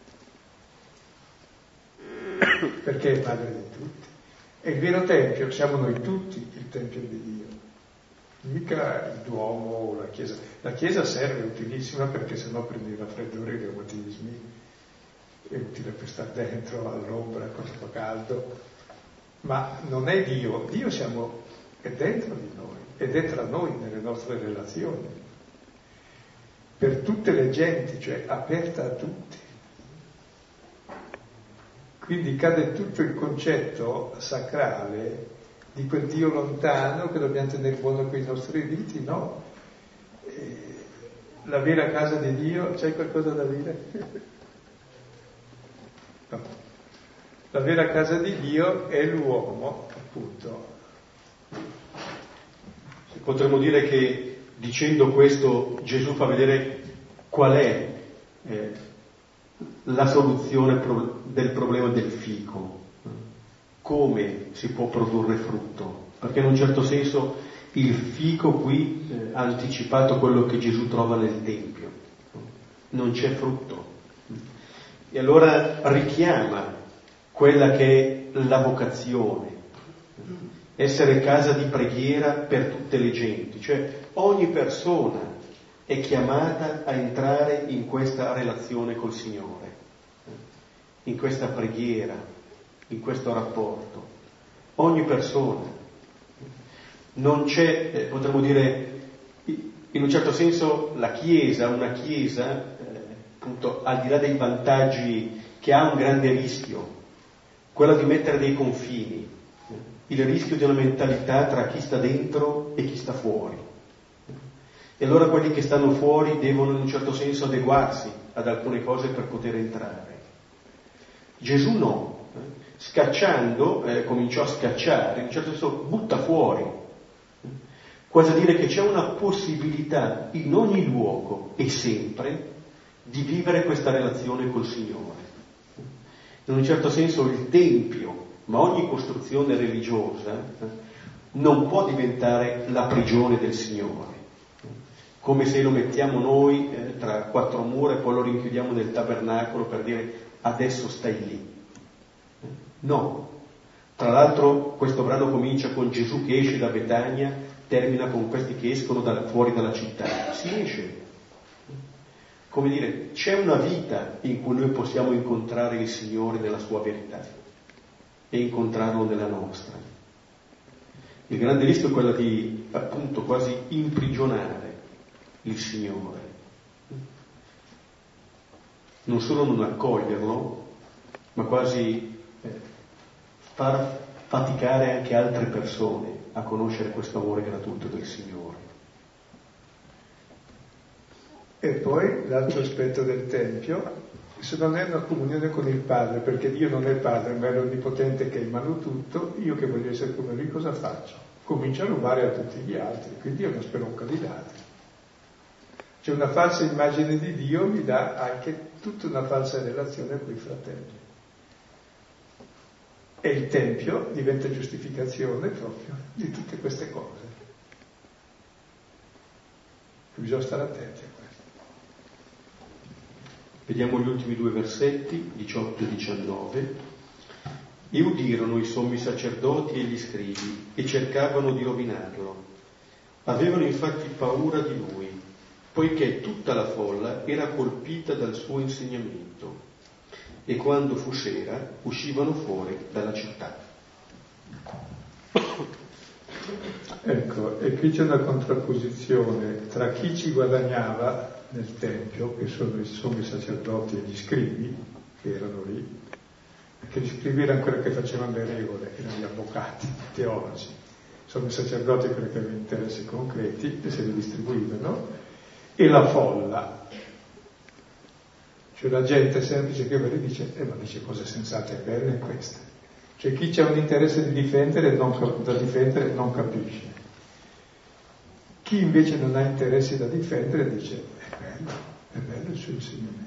perché è padre di tutti. E il vero Tempio siamo noi tutti, il Tempio di Dio. Mica il Duomo o la Chiesa. La Chiesa serve, è utilissima, perché sennò prendi il raffreddore e i reumatismi, è utile per stare dentro all'ombra quando fa caldo, ma non è Dio. Dio è dentro di noi, ed è tra noi nelle nostre relazioni, per tutte le genti, cioè aperta a tutti. Quindi cade tutto il concetto sacrale di quel Dio lontano che dobbiamo tenere buono con i nostri riti, no? La vera casa di Dio, c'hai qualcosa da dire? No. La vera casa di Dio è l'uomo, appunto. Potremmo dire che dicendo questo Gesù fa vedere qual è la soluzione del problema del fico, come si può produrre frutto, perché in un certo senso il fico qui ha anticipato quello che Gesù trova nel Tempio, non c'è frutto, e allora richiama quella che è la vocazione, essere casa di preghiera per tutte le genti, cioè ogni persona è chiamata a entrare in questa relazione col Signore, in questa preghiera, in questo rapporto. Ogni persona. Non c'è, potremmo dire, in un certo senso una Chiesa, appunto, al di là dei vantaggi, che ha un grande rischio, quello di mettere dei confini, il rischio di una mentalità tra chi sta dentro e chi sta fuori. E allora quelli che stanno fuori devono in un certo senso adeguarsi ad alcune cose per poter entrare. Gesù no, scacciando, cominciò a scacciare, in un certo senso butta fuori, quasi a dire che c'è una possibilità in ogni luogo e sempre di vivere questa relazione col Signore. In un certo senso il Tempio, ma ogni costruzione religiosa, non può diventare la prigione del Signore, come se lo mettiamo noi tra quattro mura e poi lo rinchiudiamo nel tabernacolo per dire adesso stai lì. No. Tra l'altro questo brano comincia con Gesù che esce da Betania, termina con questi che escono fuori dalla città. Si esce. Come dire, c'è una vita in cui noi possiamo incontrare il Signore nella sua verità e incontrarlo nella nostra. Il grande rischio è quello di, appunto, quasi imprigionare il Signore. Non solo non accoglierlo, ma quasi far faticare anche altre persone a conoscere questo amore gratuito del Signore. E poi l'altro aspetto del Tempio, se non è una comunione con il Padre, perché Dio non è Padre, ma è l'Onnipotente che è in mano tutto, io che voglio essere come Lui cosa faccio? Comincio a rubare a tutti gli altri, quindi è una spelonca di ladri. Cioè una falsa immagine di Dio mi dà anche tutta una falsa relazione con i fratelli. E il Tempio diventa giustificazione proprio di tutte queste cose. Bisogna stare attenti a questo. Vediamo gli ultimi due versetti, 18 e 19. E udirono i sommi sacerdoti e gli scribi e cercavano di rovinarlo. Avevano infatti paura di lui, poiché tutta la folla era colpita dal suo insegnamento. E quando fu sera uscivano fuori dalla città. Ecco, e qui c'è una contrapposizione tra chi ci guadagnava nel Tempio, che sono i sommi sacerdoti e gli scribi, che erano lì, perché gli scribi erano quelli che facevano le regole, erano gli avvocati, i teologi, sono i sacerdoti quelli che avevano interessi concreti e se li distribuivano, e la folla, cioè la gente semplice che ve ne dice, ma dice cose sensate e belle queste. Cioè chi c'ha un interesse da difendere non capisce. Chi invece non ha interessi da difendere dice è bello il suo insegnamento.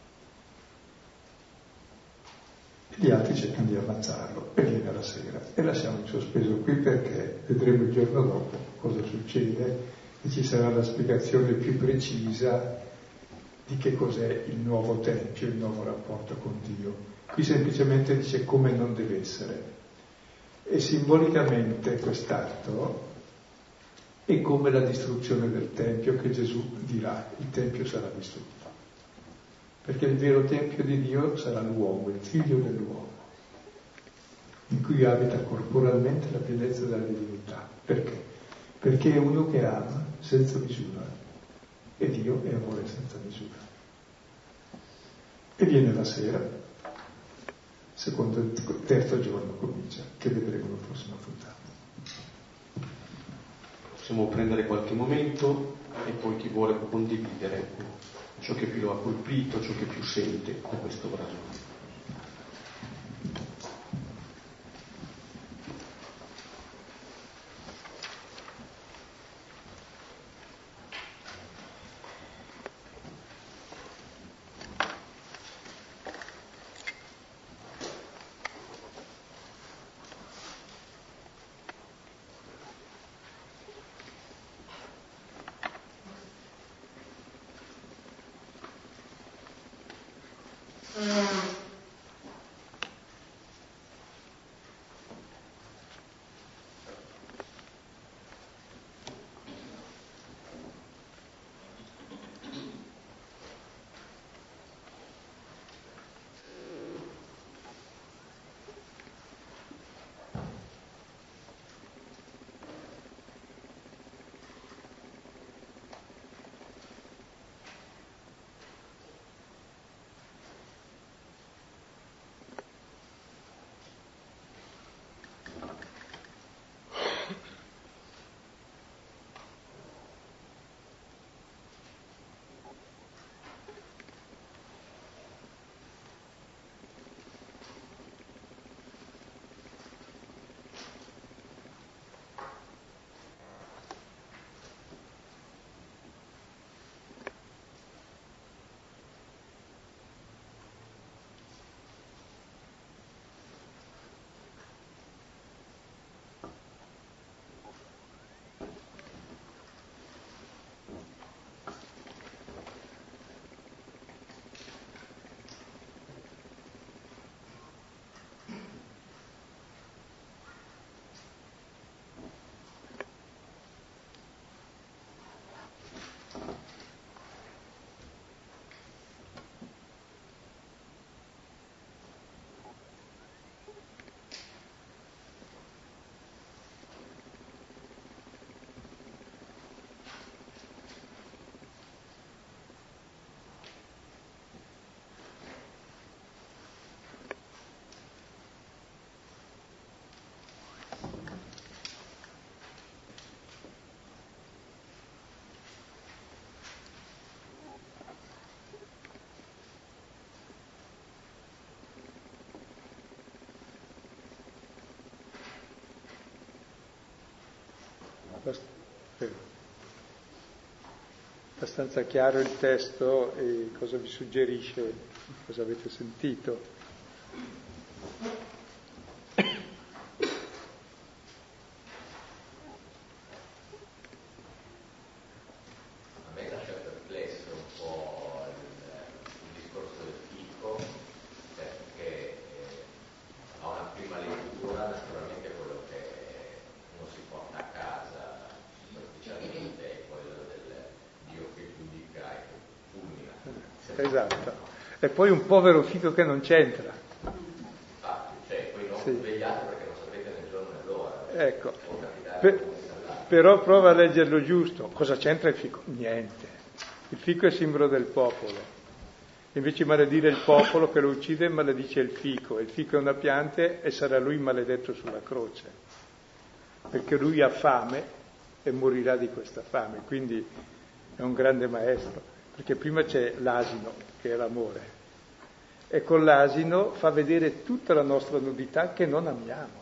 E gli altri cercano di ammazzarlo e viene la sera. E lasciamo in sospeso qui perché vedremo il giorno dopo cosa succede e ci sarà la spiegazione più precisa di che cos'è il nuovo Tempio, il nuovo rapporto con Dio. Qui semplicemente dice come non deve essere. E simbolicamente quest'atto è come la distruzione del Tempio che Gesù dirà, il Tempio sarà distrutto. Perché il vero Tempio di Dio sarà l'uomo, il figlio dell'uomo, in cui abita corporalmente la pienezza della divinità. Perché? Perché è uno che ama senza misura e Dio è amore senza misura. E viene la sera, secondo il terzo giorno comincia, che vedremo la prossima puntata. Possiamo prendere qualche momento e poi chi vuole può condividere ciò che più lo ha colpito, ciò che più sente da questo brano. abbastanza chiaro il testo e cosa vi suggerisce, cosa avete sentito. Esatto, e poi un povero fico che non c'entra. Cioè, poi non svegliate perché non sapete né il giorno né l'ora. Ecco, però prova a leggerlo giusto. Cosa c'entra il fico? Niente. Il fico è simbolo del popolo. Invece di maledire il popolo che lo uccide, maledice il fico. Il fico è una pianta e sarà lui maledetto sulla croce. Perché lui ha fame e morirà di questa fame. Quindi è un grande maestro. Perché prima c'è l'asino, che è l'amore, e con l'asino fa vedere tutta la nostra nudità che non amiamo.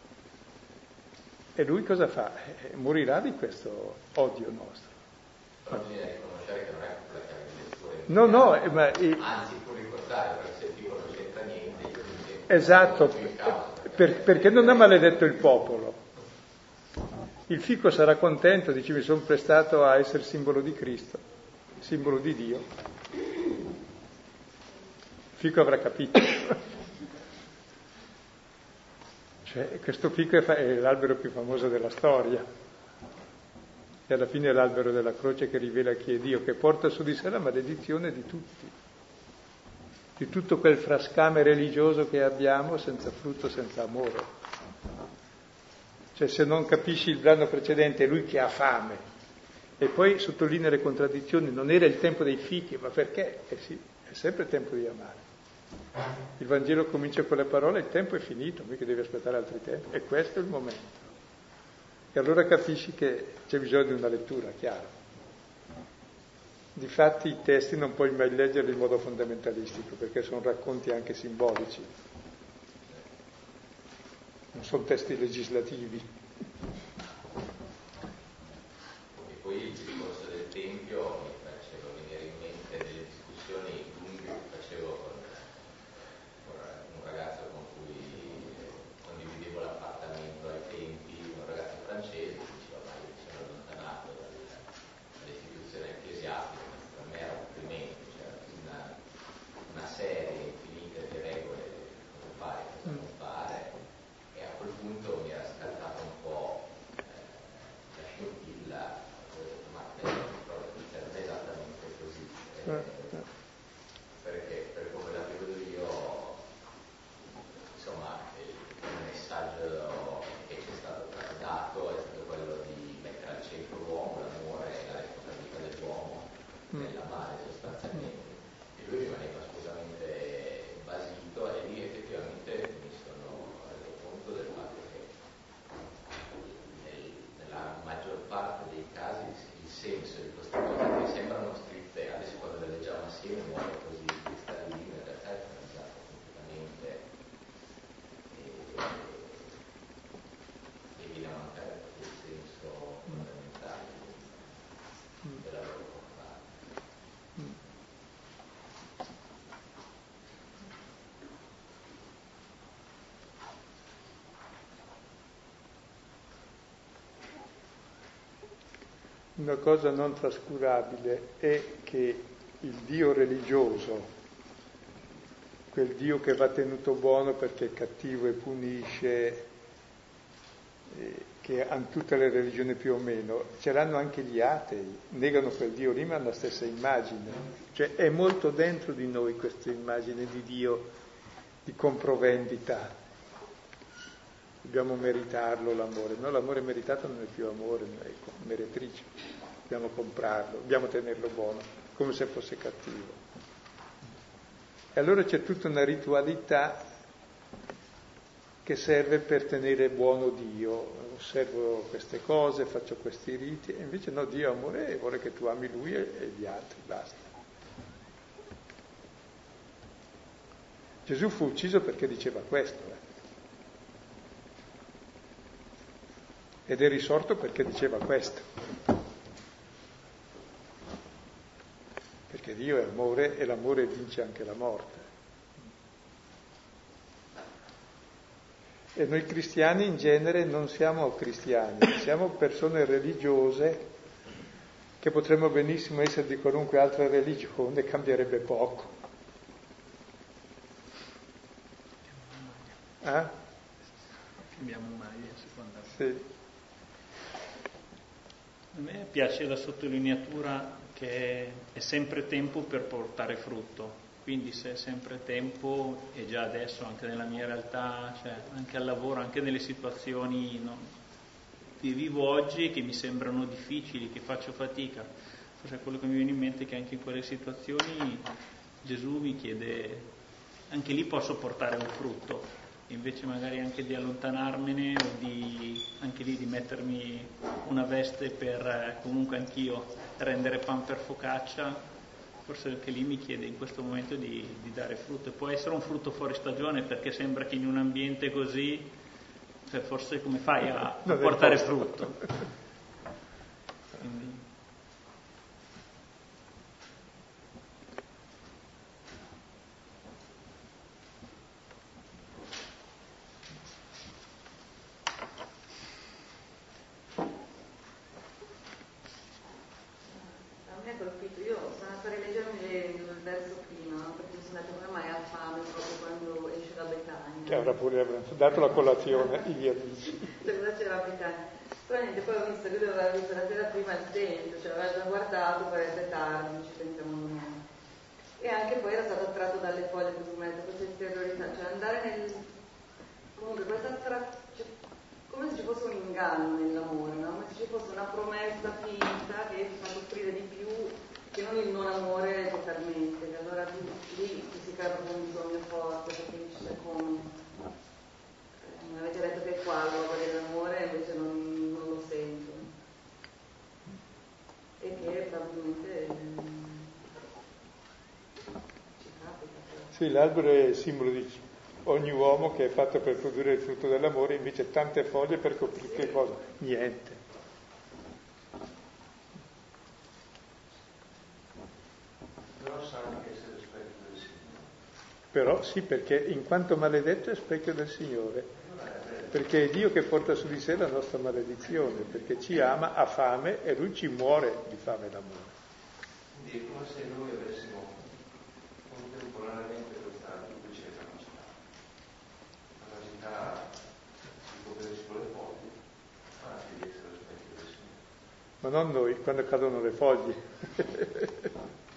E lui cosa fa? Morirà di questo odio nostro. Però bisogna riconoscere che non è la chiave di lettura. Anzi, tu ricordare, perché se il tipo non c'entra niente, esatto, perché non ha maledetto il popolo. Il fico sarà contento, dice, mi sono prestato a essere simbolo di Cristo. Simbolo di Dio. Il fico avrà capito. Cioè, questo fico è l'albero più famoso della storia. E alla fine è l'albero della croce che rivela chi è Dio, che porta su di sé la maledizione di tutti. Di tutto quel frascame religioso che abbiamo senza frutto, senza amore. Cioè, se non capisci il brano precedente, è lui che ha fame. E poi sottolinea le contraddizioni, non era il tempo dei fichi, ma perché? Sì, è sempre il tempo di amare. Il Vangelo comincia con le parole, il tempo è finito, mica devi aspettare altri tempi, e questo è il momento. E allora capisci che c'è bisogno di una lettura, chiaro. Difatti i testi non puoi mai leggerli in modo fondamentalistico, perché sono racconti anche simbolici, non sono testi legislativi. Poi il discorso del Tempio mi faceva venire in mente delle discussioni lunghe che facevo con un ragazzo con cui condividevo l'appartamento ai tempi, un ragazzo francese che diceva ma io mi sono allontanato dall'istituzione ecclesiastica, per me era complimento, c'era una serie infinita di regole, cosa fare, cosa non fare, e a quel punto mi era scattata un po' la scintilla. È esattamente così, perché per come la vedo io, insomma, il messaggio che ci è stato dato è stato quello di mettere al centro l'uomo, l'amore e la responsabilità dell'uomo nell'amare sostanzialmente, e lui rimaneva assolutamente basito, e lì effettivamente mi sono reso conto del fatto che nella maggior parte dei casi il senso di queste cose che sembrano stritte, adesso quando le leggiamo assieme in modo così cristallino, in realtà è pensato completamente e viene a mancare proprio il senso fondamentale della loro portata. Una cosa non trascurabile è che il Dio religioso, quel Dio che va tenuto buono perché è cattivo e punisce, che hanno tutte le religioni più o meno, ce l'hanno anche gli atei, negano quel Dio lì ma hanno la stessa immagine. Cioè è molto dentro di noi questa immagine di Dio di comprovendita. Dobbiamo meritarlo l'amore, no? L'amore meritato non è più amore, è meretrice, dobbiamo comprarlo, dobbiamo tenerlo buono, come se fosse cattivo. E allora c'è tutta una ritualità che serve per tenere buono Dio, osservo queste cose, faccio questi riti, e invece no, Dio è amore e vuole che tu ami Lui e gli altri, basta. Gesù fu ucciso perché diceva questo, ed è risorto perché diceva questo. Perché Dio è amore e l'amore vince anche la morte. E noi cristiani in genere non siamo cristiani, siamo persone religiose che potremmo benissimo essere di qualunque altra religione, cambierebbe poco. Cambiamo maglia, secondo me. Sì. A me piace la sottolineatura che è sempre tempo per portare frutto. Quindi se è sempre tempo, e già adesso anche nella mia realtà, cioè anche al lavoro, anche nelle situazioni che vivo oggi, che mi sembrano difficili, che faccio fatica, forse quello che mi viene in mente è che anche in quelle situazioni Gesù mi chiede, anche lì posso portare un frutto, invece magari anche di allontanarmene o anche lì di mettermi una veste per comunque anch'io rendere pan per focaccia. Forse anche lì mi chiede in questo momento di dare frutto, e può essere un frutto fuori stagione, perché sembra che in un ambiente così, cioè forse come fai a portare frutto? Quindi... Che avrà pure dato la colazione agli amici. C'era Betania. Però niente, poi ho visto che lui aveva visto la sera prima il tempio, cioè aveva già guardato, poi era tardi, ci pensiamo noi. E anche poi era stato attratto dalle foglie, questa interiorità, cioè andare nel... Comunque cioè, come se ci fosse un inganno nell'amore, no? Come se ci fosse una promessa finta che ti fa soffrire di più che non il non amore totalmente, che allora lì ti si crea proprio un bisogno forte, perché dice come mi avete detto che è qua la roba dell'amore, invece non lo sento, e che probabilmente ci capita. Sì, l'albero è il simbolo di ogni uomo che è fatto per produrre il frutto dell'amore, invece tante foglie per coprire che cosa? Niente. Però sa anche essere specchio del Signore. Però sì, perché in quanto maledetto è specchio del Signore, perché è Dio che porta su di sé la nostra maledizione, perché ci ama, ha fame e Lui ci muore di fame e d'amore. Quindi è come se noi avessimo contemporaneamente questa duplice capacità di poter sulle foglie, ma anche di essere specchio del Signore. Ma non noi, quando cadono le foglie.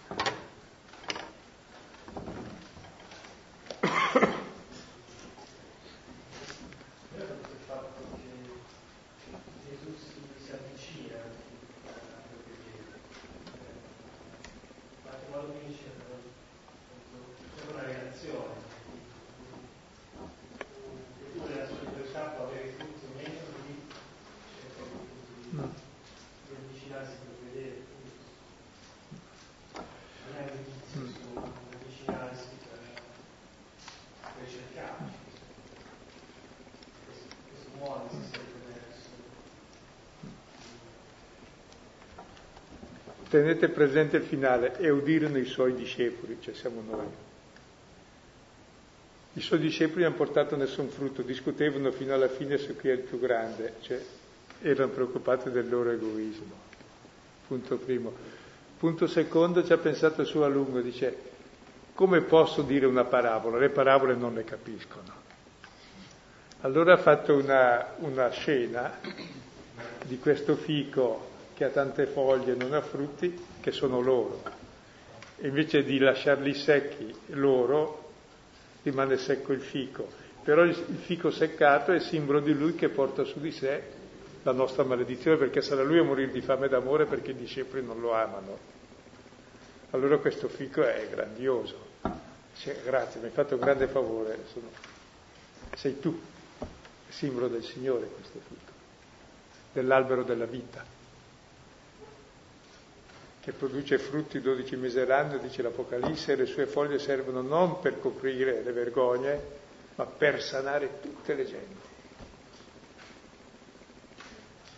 Tenete presente il finale, e udirono i suoi discepoli, cioè siamo noi. I suoi discepoli non hanno portato nessun frutto, discutevano fino alla fine su chi è il più grande, cioè erano preoccupati del loro egoismo. Punto primo. Punto secondo, ci ha pensato su a lungo, dice, come posso dire una parabola? Le parabole non le capiscono. Allora ha fatto una scena di questo fico che ha tante foglie e non ha frutti, che sono loro. E invece di lasciarli secchi loro, rimane secco il fico. Però il fico seccato è simbolo di lui che porta su di sé la nostra maledizione, perché sarà lui a morire di fame e d'amore perché i discepoli non lo amano. Allora questo fico è grandioso. Cioè, grazie, mi hai fatto un grande favore. Sei tu, simbolo del Signore questo fico, dell'albero della vita, che produce frutti 12 mesi all'anno, dice l'Apocalisse, e le sue foglie servono non per coprire le vergogne, ma per sanare tutte le genti.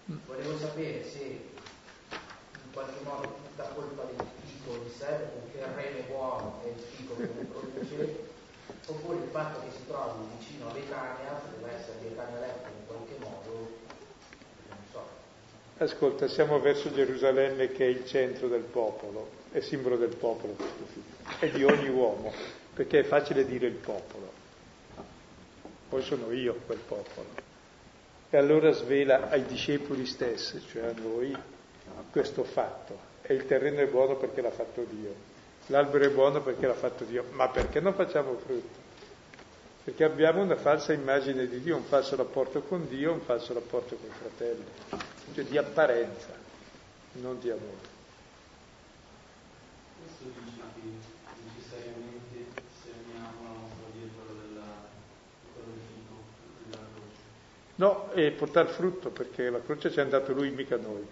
Volevo sapere se in qualche modo tutta colpa del fico di sé, perché il rene buono è il fico che ne produce, oppure il fatto che si trovi vicino a Betania, deve essere Betania Letto in qualche modo, non so. Ascolta, siamo verso Gerusalemme che è il centro del popolo, è simbolo del popolo questo fico, è di ogni uomo, perché è facile dire il popolo, poi sono io quel popolo. E allora svela ai discepoli stessi, cioè a noi, questo fatto. E il terreno è buono perché l'ha fatto Dio, l'albero è buono perché l'ha fatto Dio, ma perché non facciamo frutto? Perché abbiamo una falsa immagine di Dio, un falso rapporto con Dio, un falso rapporto con i fratelli, cioè di apparenza, non di amore. Questo dice che necessariamente se amiamo la nostra via è quello del fico, della croce. No, è portare frutto, perché la croce ci è andato Lui, mica noi.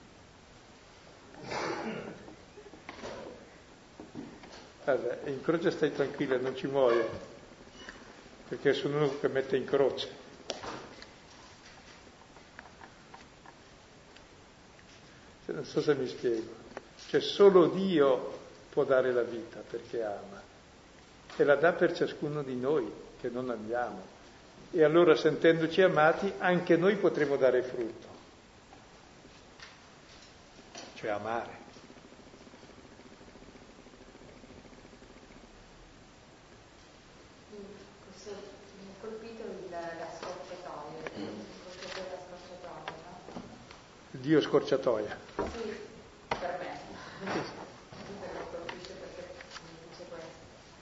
Allora, in croce stai tranquilla, non ci muoio, perché sono uno che mette in croce. Cioè, non so se mi spiego. Cioè solo Dio può dare la vita perché ama, e la dà per ciascuno di noi che non amiamo. E allora, sentendoci amati, anche noi potremo dare frutto, cioè amare. Questo mi ha colpito la scorciatoia, il concetto della scorciatoia, no? Dio scorciatoia. Sì, per me. Mi colpisce perché mi dice questo.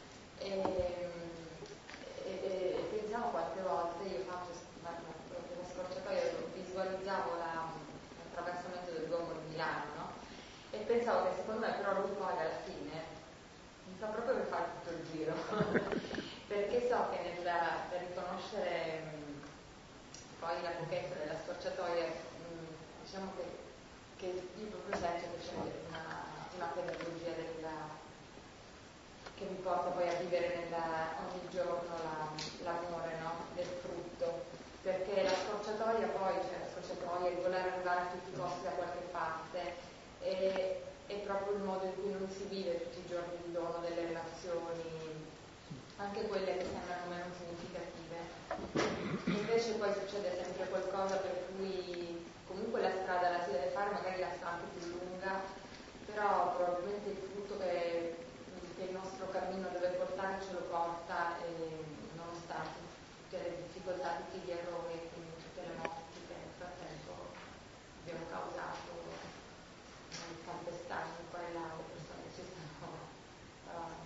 E pensavo quante volte io faccio la scorciatoia, visualizzavo l'attraversamento del Duomo di Milano, no? E pensavo che secondo me però lui poi alla fine mi fa proprio per fare tutto il giro, perché so che per riconoscere poi la pochezza della scorciatoia, diciamo che io proprio sento che c'è una pedagogia che mi porta poi a vivere ogni giorno l'amore, no? Del frutto, perché la scorciatoia poi, cioè la scorciatoia, il voler arrivare a tutti i costi da qualche parte, è proprio il modo in cui non si vive tutti i giorni il dono delle relazioni, anche quelle che sembrano meno significative. Invece poi succede sempre qualcosa per cui comunque la strada la si deve fare, magari la sta anche più lunga, però probabilmente il frutto che il nostro cammino deve portare ce lo porta, e nonostante tutte le difficoltà, tutti gli errori e quindi tutte le morti che nel frattempo abbiamo causato calpestando qua e là le persone che ci stanno davanti.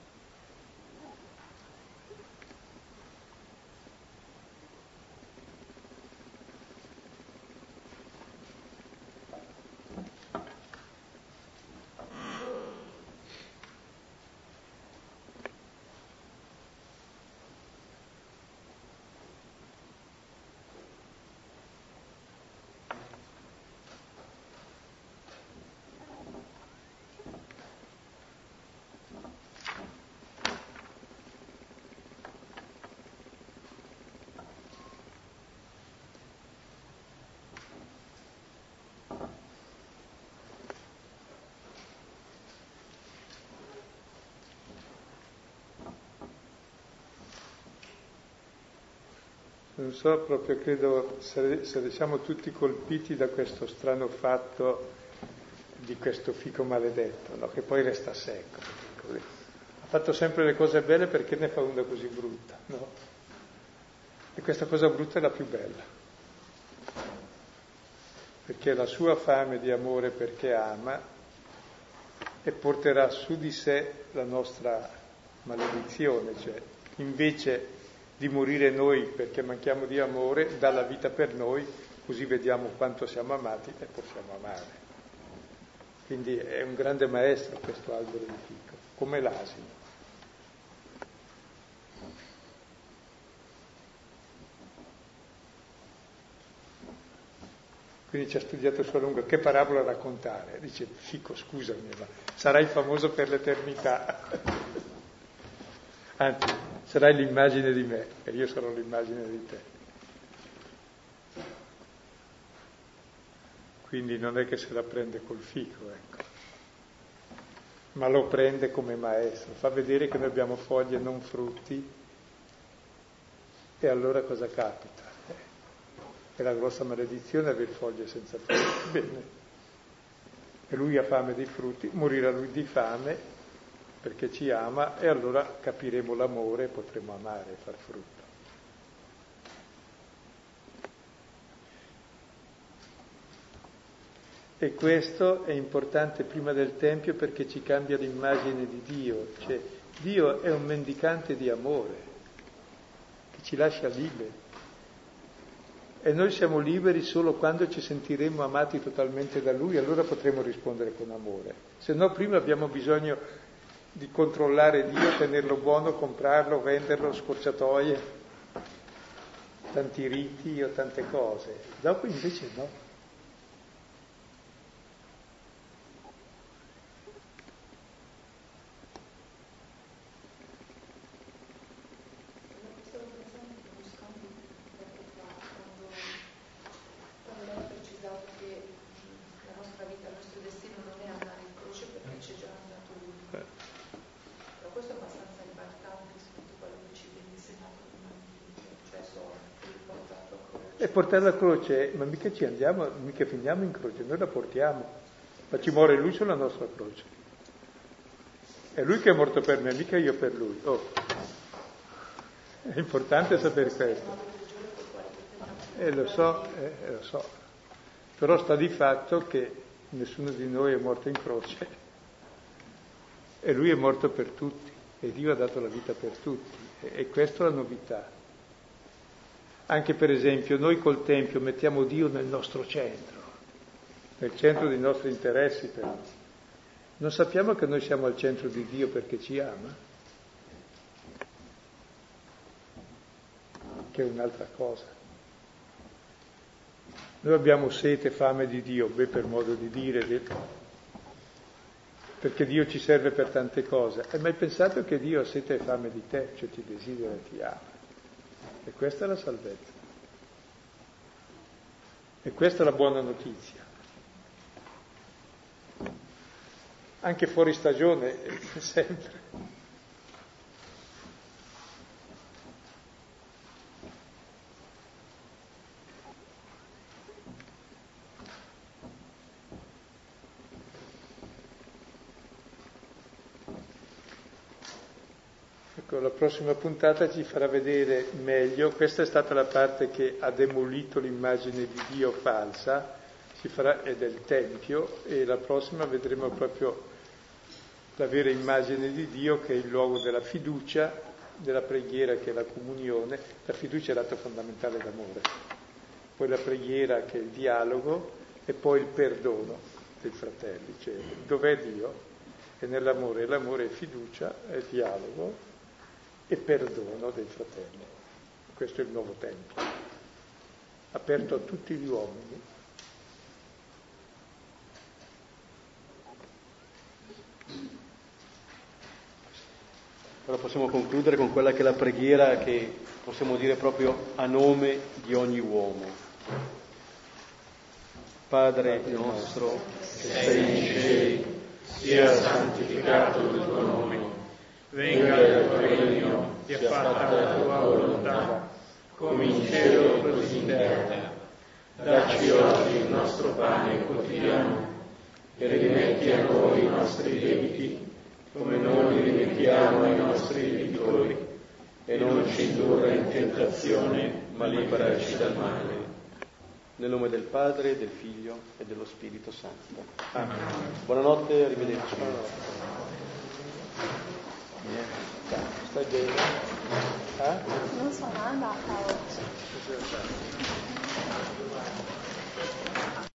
Non so, proprio credo, se siamo tutti colpiti da questo strano fatto di questo fico maledetto, no? Che poi resta secco. Così. Ha fatto sempre le cose belle, perché ne fa una così brutta, no? E questa cosa brutta è la più bella, perché la sua fame di amore perché ama, e porterà su di sé la nostra maledizione, cioè invece di morire noi perché manchiamo di amore, dà la vita per noi, così vediamo quanto siamo amati e possiamo amare. Quindi è un grande maestro questo albero di fico, come l'asino. Quindi ci ha studiato su a lungo che parabola raccontare. Dice: fico, scusami, ma sarai famoso per l'eternità. Anzi, sarai l'immagine di me e io sarò l'immagine di te. quindi non è che se la prende col fico, ecco, ma lo prende come maestro, fa vedere che noi abbiamo foglie e non frutti, e allora cosa capita? È la grossa maledizione avere foglie senza frutti. Bene, e lui ha fame dei frutti, morirà lui di fame perché ci ama, e allora capiremo l'amore e potremo amare e far frutto. E questo è importante prima del Tempio perché ci cambia l'immagine di Dio, cioè Dio è un mendicante di amore che ci lascia liberi. E noi siamo liberi solo quando ci sentiremo amati totalmente da Lui, allora potremo rispondere con amore. Se no prima abbiamo bisogno di controllare Dio, tenerlo buono, comprarlo, venderlo, scorciatoie, tanti riti o tante cose. Dopo invece no. E portare la croce, ma mica ci andiamo, mica finiamo in croce, noi la portiamo, ma ci muore Lui sulla nostra croce. È Lui che è morto per me, mica io per Lui. Oh. È importante sapere questo. Lo so. Però sta di fatto che nessuno di noi è morto in croce e Lui è morto per tutti e Dio ha dato la vita per tutti e questa è la novità. Anche per esempio noi col Tempio mettiamo Dio nel nostro centro, nel centro dei nostri interessi però. Non sappiamo che noi siamo al centro di Dio perché ci ama? Che è un'altra cosa. Noi abbiamo sete, fame di Dio, per modo di dire, perché Dio ci serve per tante cose. Hai mai pensato che Dio ha sete e fame di te, cioè ti desidera e ti ama? E questa è la salvezza. E questa è la buona notizia. Anche fuori stagione, sempre. Ecco, la prossima puntata ci farà vedere meglio, questa è stata la parte che ha demolito l'immagine di Dio falsa, è del Tempio, e la prossima vedremo proprio la vera immagine di Dio che è il luogo della fiducia, della preghiera che è la comunione, la fiducia è l'atto fondamentale d'amore, poi la preghiera che è il dialogo e poi il perdono dei fratelli, cioè dov'è Dio? È nell'amore, l'amore è fiducia, è dialogo e perdono dei fratelli. Questo è il nuovo Tempio, aperto a tutti gli uomini. Allora possiamo concludere con quella che è la preghiera che possiamo dire proprio a nome di ogni uomo. Padre nostro che sei in cieli, sia santificato il tuo nome. Venga il tuo regno, sia fatta la tua volontà, come in cielo così in terra. Dacci oggi il nostro pane quotidiano e rimetti a noi i nostri debiti, come noi li rimettiamo ai nostri debitori, e non ci indurre in tentazione, ma liberaci dal male. Nel nome del Padre, del Figlio e dello Spirito Santo. Amen. Buonanotte, arrivederci. Stai bene? Non sono andata oggi.